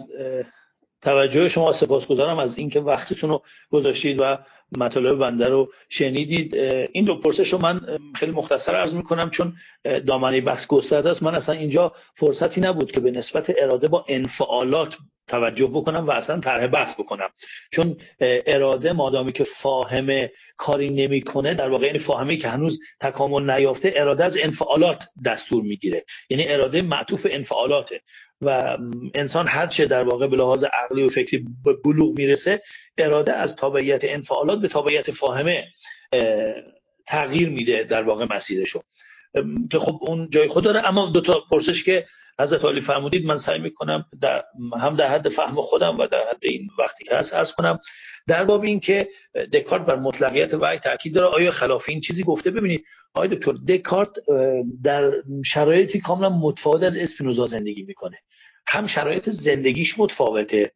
توجه شما، سپاسگزارم از اینکه وقتتون رو گذاشتید و مطالب بنده رو شنیدید. این دو پرسش رو من خیلی مختصر عرض میکنم چون دامنه بحث گسترده است. من اصلا اینجا فرصتی نبود که به نسبت اراده با انفعالات توجه بکنم و اصلا طرح بحث بکنم، چون اراده مادامی که فاهمه کاری نمیکنه، در واقع این فاهمه که هنوز تکامل نیافته، اراده از انفعالات دستور میگیره، یعنی اراده معطوف انفعالاته و انسان هر چه در واقع به لحاظ عقلی و فکری به بلوغ میرسه، اراده از تابعیت انفعالات به تابعیت فاهمه تغییر میده در واقع مسیرشو، که خب اون جای خود داره. اما دو تا پرسش که حضرت عالی فرمودید من سعی میکنم هم در حد فهم خودم و در حد این وقتی که هست عرض کنم. در باب این که دکارت بر مطلقیت وحی تاکید داره، آیا خلاف این چیزی گفته؟ ببینید آقای دکتر، دکارت در شرایطی کاملا متفاوت از اسپینوزا زندگی میکنه. هم شرایط زندگیش متفاوته،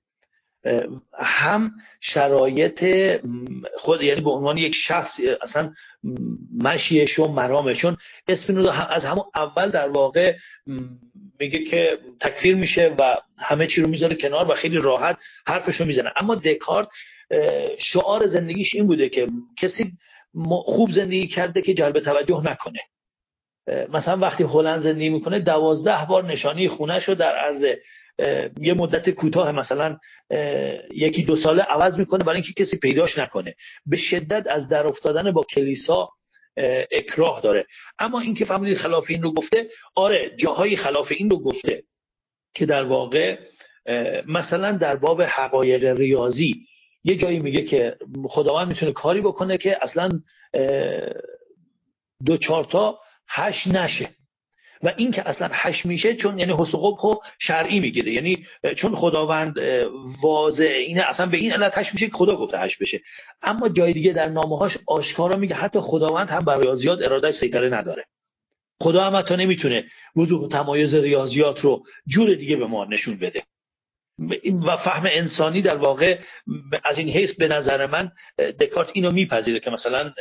هم شرایط خود، یعنی به عنوان یک شخص اصلا مشیش و مرامشون. اسپینوزا از همون اول در واقع میگه که تکفیر میشه و همه چی رو میذاره کنار و خیلی راحت حرفش رو میزنه. اما دکارت شعار زندگیش این بوده که کسی خوب زندگی کرده که جلب توجه نکنه. مثلا وقتی هلند زندگی میکنه 12 بار نشانی خونه‌شو رو در عرض یه مدت کوتاه مثلا 1-2 ساله عوض میکنه برای اینکه کسی پیداش نکنه. به شدت از در افتادن با کلیسا اکراه داره. اما اینکه فهمیدید خلاف این رو گفته، آره جاهای خلاف این رو گفته، که در واقع مثلا در باب حقایق ریاضی یه جایی میگه که خداوند میتونه کاری بکنه که اصلا 2-4 تا 8 نشه و این که اصلا 8 میشه چون یعنی حسن قبح شرعی میگیره، یعنی چون خداوند واضح اینه اصلا به این علت 8 میشه که خدا گفته 8 بشه. اما جای دیگه در نامه‌هاش آشکارا میگه حتی خداوند هم بر ریاضیات ارادهش سیطره نداره. خدا هم حتی نمیتونه وضوح و تمایز ریاضیات رو جور دیگه به ما نشون بده. و فهم انسانی در واقع از این حیث به نظر من دکارت اینو میپذیره که مثلا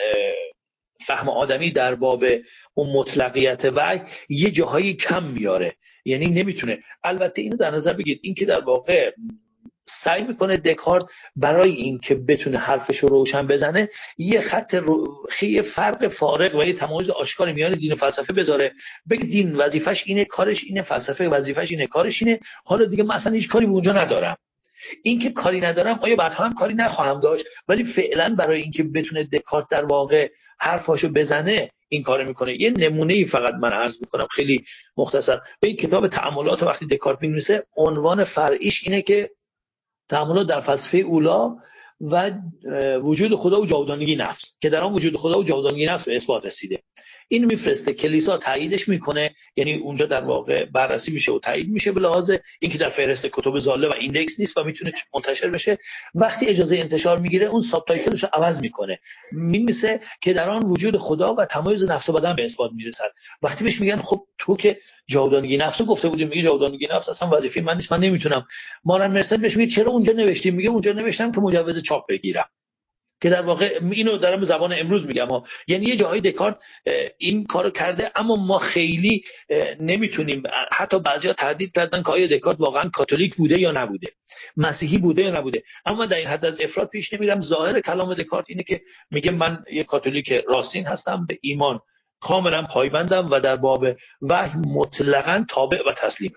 فهم آدمی در باب اون مطلقیت وحی یه جاهایی کم میاره، یعنی نمیتونه. البته اینو در نظر بگید، این که در واقع سعی میکنه دکارت برای این که بتونه حرفش رو روشن بزنه یه خیلی فرق فارق و یه تمایز آشکار میان دین و فلسفه بذاره، بگه دین وظیفش اینه کارش اینه، فلسفه وظیفش اینه کارش اینه، حالا دیگه من اصلا هیچ کاری به اونجا ندارم. این که کاری ندارم آیا بعدها هم کاری نخواهم داشت، ولی فعلا برای اینکه بتونه دکارت در واقع حرفاشو بزنه این کارو میکنه. یه نمونه‌ای فقط من عرض میکنم خیلی مختصر. به این کتاب تأملات وقتی دکارت می‌نویسه عنوان فرعیش اینه که تأملات در فلسفه اولا و وجود خدا و جاودانگی نفس، که در آن وجود خدا و جاودانگی نفس به اثبات رسیده. این میفرسته کلیسا تاییدش میکنه، یعنی اونجا در واقع بررسی میشه و تایید میشه به لحاظ اینکه در فهرست کتب ضاله و ایندکس نیست و میتونه منتشر بشه. وقتی اجازه انتشار میگیره اون ساب تایتلش رو عوض میکنه، میمیسه که در آن وجود خدا و تمایز نفس و بدن به اثبات میرسد. وقتی بهش میگن خب تو که جاودانگی نفس رو گفته بودیم، میگه جاودانگی نفس اصلا وظیفه من نیست، من نمیتونم. مارن مرسل بهش میگه چرا اونجا نوشتیم؟ میگه اونجا نوشتم که مجوز چاپ بگیرم. که در واقع اینو دارم زبان امروز میگم یعنی یه جایی دکارت این کارو کرده، اما ما خیلی نمیتونیم. حتی بعضیا تردید کردن که آیا دکارت واقعا کاتولیک بوده یا نبوده، مسیحی بوده یا نبوده. اما در این حد از افراد پیش نمیرم. ظاهر کلام دکارت اینه که میگه من یه کاتولیک راستین هستم، به ایمان کاملا پایبندم و در باب وحی مطلقاً تابع و تسلیمم.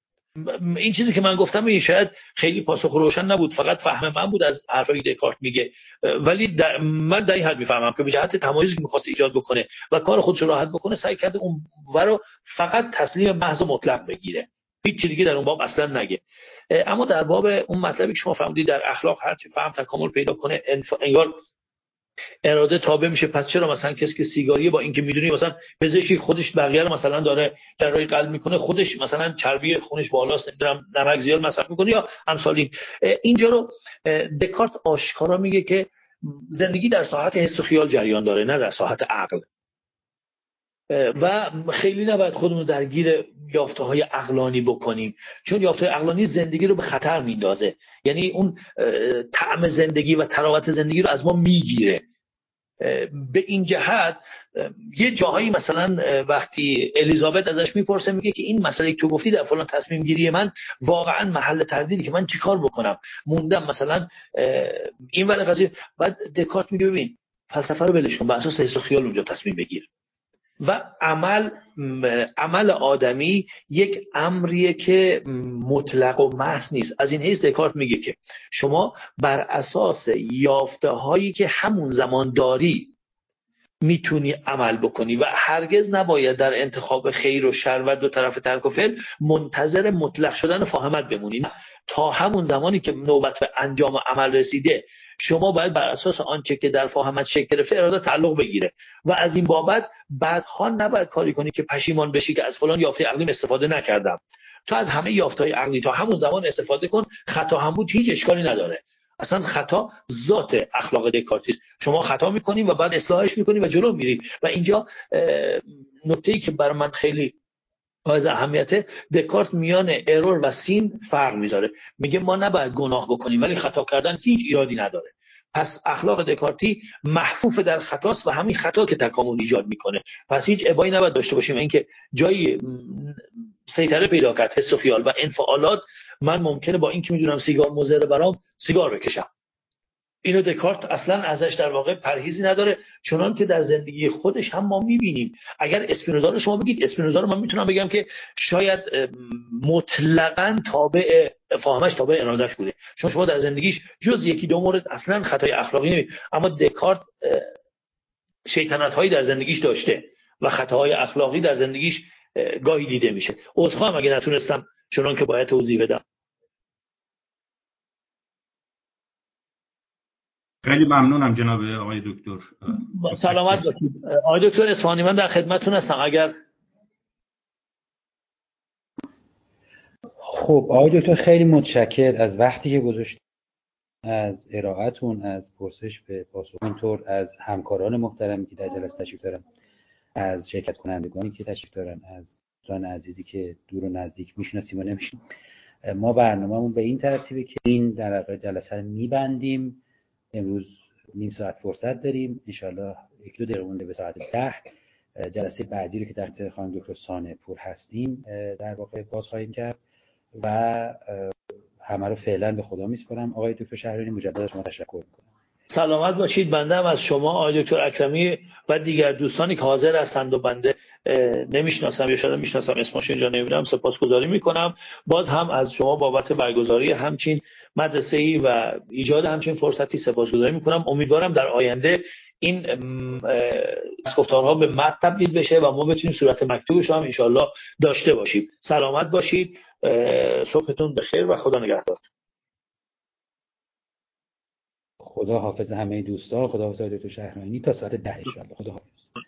این چیزی که من گفتم این شاید خیلی پاسخ روشن نبود، فقط فهم من بود از حرفی دکارت میگه، ولی من در این حد میفهمم که به جهت تمایزی که می‌خواد ایجاد بکنه و کار خودش رو راحت بکنه سعی کرده اون رو فقط تسلیم محض و مطلق بگیره، هیچ چیزی دیگه در اون باب اصلا نگه. اما در باب اون مطلبی که شما فهمیدید در اخلاق هر چی فهم تکامل پیدا کنه انگار اراده تابع میشه. پس چرا مثلا کسی که سیگاریه با اینکه میدونی مثلا پزشکی خودش بقیه رو مثلا داره جراحی قلب میکنه، خودش مثلا چربی خونش بالاست، نمیدونم نمک زیاد مصرف میکنه یا امثال اینجا رو دکارت آشکارا میگه که زندگی در ساحت حس و خیال جریان داره، نه در ساحت عقل، و خیلی نباید خودمون رو درگیر یافته‌های عقلانی بکنیم، چون یافته‌های عقلانی زندگی رو به خطر میندازه، یعنی اون طعم زندگی و تراوت زندگی رو از ما میگیره. به این جهت یه جاهایی مثلا وقتی الیزابت ازش میپرسه میگه که این مسئله که تو گفتی در فلان تصمیم گیری من واقعا محل تردیدی که من چیکار بکنم، موندم مثلا این ور قضیه. بعد دکارت میگه ببین فلسفه رو ولش کن، بر اساس حس و خیال اونجا تصمیم بگیر. و عمل آدمی یک امریه که مطلق و محض نیست. از این حیث دکارت میگه که شما بر اساس یافته هایی که همون زمان داری میتونی عمل بکنی و هرگز نباید در انتخاب خیر و شر و دو طرف ترک و فعل منتظر مطلق شدن فاهمت بمونی. تا همون زمانی که نوبت به انجام عمل رسیده شما باید بر اساس آنچه که در فاهمت شکل گرفته اراده تعلق بگیره و از این بابت بعدها نباید کاری کنی که پشیمان بشی که از فلان یافته عقلیم استفاده نکردم. تو از همه یافته‌های عقلی تا همون زمان استفاده کن، خطا هم بود هیچ اشکالی نداره. اصلا خطا ذات اخلاق دکارتی است. شما خطا میکنی و بعد اصلاحش میکنی و جلو میری. و اینجا نکته‌ای که برای من خیلی از اهمیته، دکارت میان ارور و سین فرق میذاره. میگه ما نباید گناه بکنیم ولی خطا کردن هیچ ایرادی نداره. پس اخلاق دکارتی محفوف در خطاست و همین خطا که تکامل ایجاد میکنه. پس هیچ ابایی نباید داشته باشیم اینکه جایی سیطره پیدا کرد حس و خیال و انفعالات، من ممکنه با اینکه میدونم سیگار مضر برام سیگار بکشم. اینو دکارت اصلا ازش در واقع پرهیزی نداره، چنان که در زندگی خودش هم ما میبینیم. اگر اسپینوزا رو شما بگید، اسپینوزا رو من میتونم بگم که شاید مطلقاً تابع فهمش تابع ارادش بوده، چون شما در زندگیش جز یکی دو مورد اصلا خطای اخلاقی نمیبینید. اما دکارت شیطنت هایی در زندگیش داشته و خطاهای اخلاقی در زندگیش گاهی دیده میشه. عذرخواهم اگه نتونستم چون که باید توضیح بدم. خیلی ممنونم جناب آقای دکتر. سلامت باشید. آقای دکتر اصفهانی، من در خدمتتون هستم. اگر خب آقای دکتر خیلی متشکر از وقتی که گذاشتید، از ارائهتون، از پرسش به پاسخ، اینطور از همکاران محترمی که در جلسه تشریف دارن، از شرکت کنندگانی که تشریف دارن، از دوستان عزیزی که دور و نزدیک میشناسیم و نمیشناسیم. ما برنامه‌مون به این ترتیبه که این در واقع جلسه رو میبندیم. امروز نیم ساعت فرصت داریم، انشالله یک دو دقیقه مونده به ساعت 10 جلسه بعدی رو که در اختیار خانم دکتر سانه پور هستیم در واقع باز خواهیم کرد و همه رو فعلا به خدا میسپارم. آقای دکتر شهریاری مجدد از شما تشکر میکنم. سلامت باشید. بنده هم از شما آقای دکتر اکرمی و دیگر دوستانی که حاضر هستند و بنده نمیشناسم یا شاید میشناسم اسمش اینجا نمیبینم سپاسگزاری میکنم. باز هم از شما بابت برگزاری همچین مدرسه‌ای و ایجاد همچین فرصتی سپاسگزاری میکنم. امیدوارم در آینده این گفتارها به متن تبدیل بشه و ما بتونیم صورت مکتوبش هم انشالله داشته باشیم. سلامت باشید. صبحتون بخیر و خدا نگهدار. خدا حافظ همه دوستان. خدا حافظ دکتر شهرانی تا ساعت 10 ان شاء الله. خدا حافظ.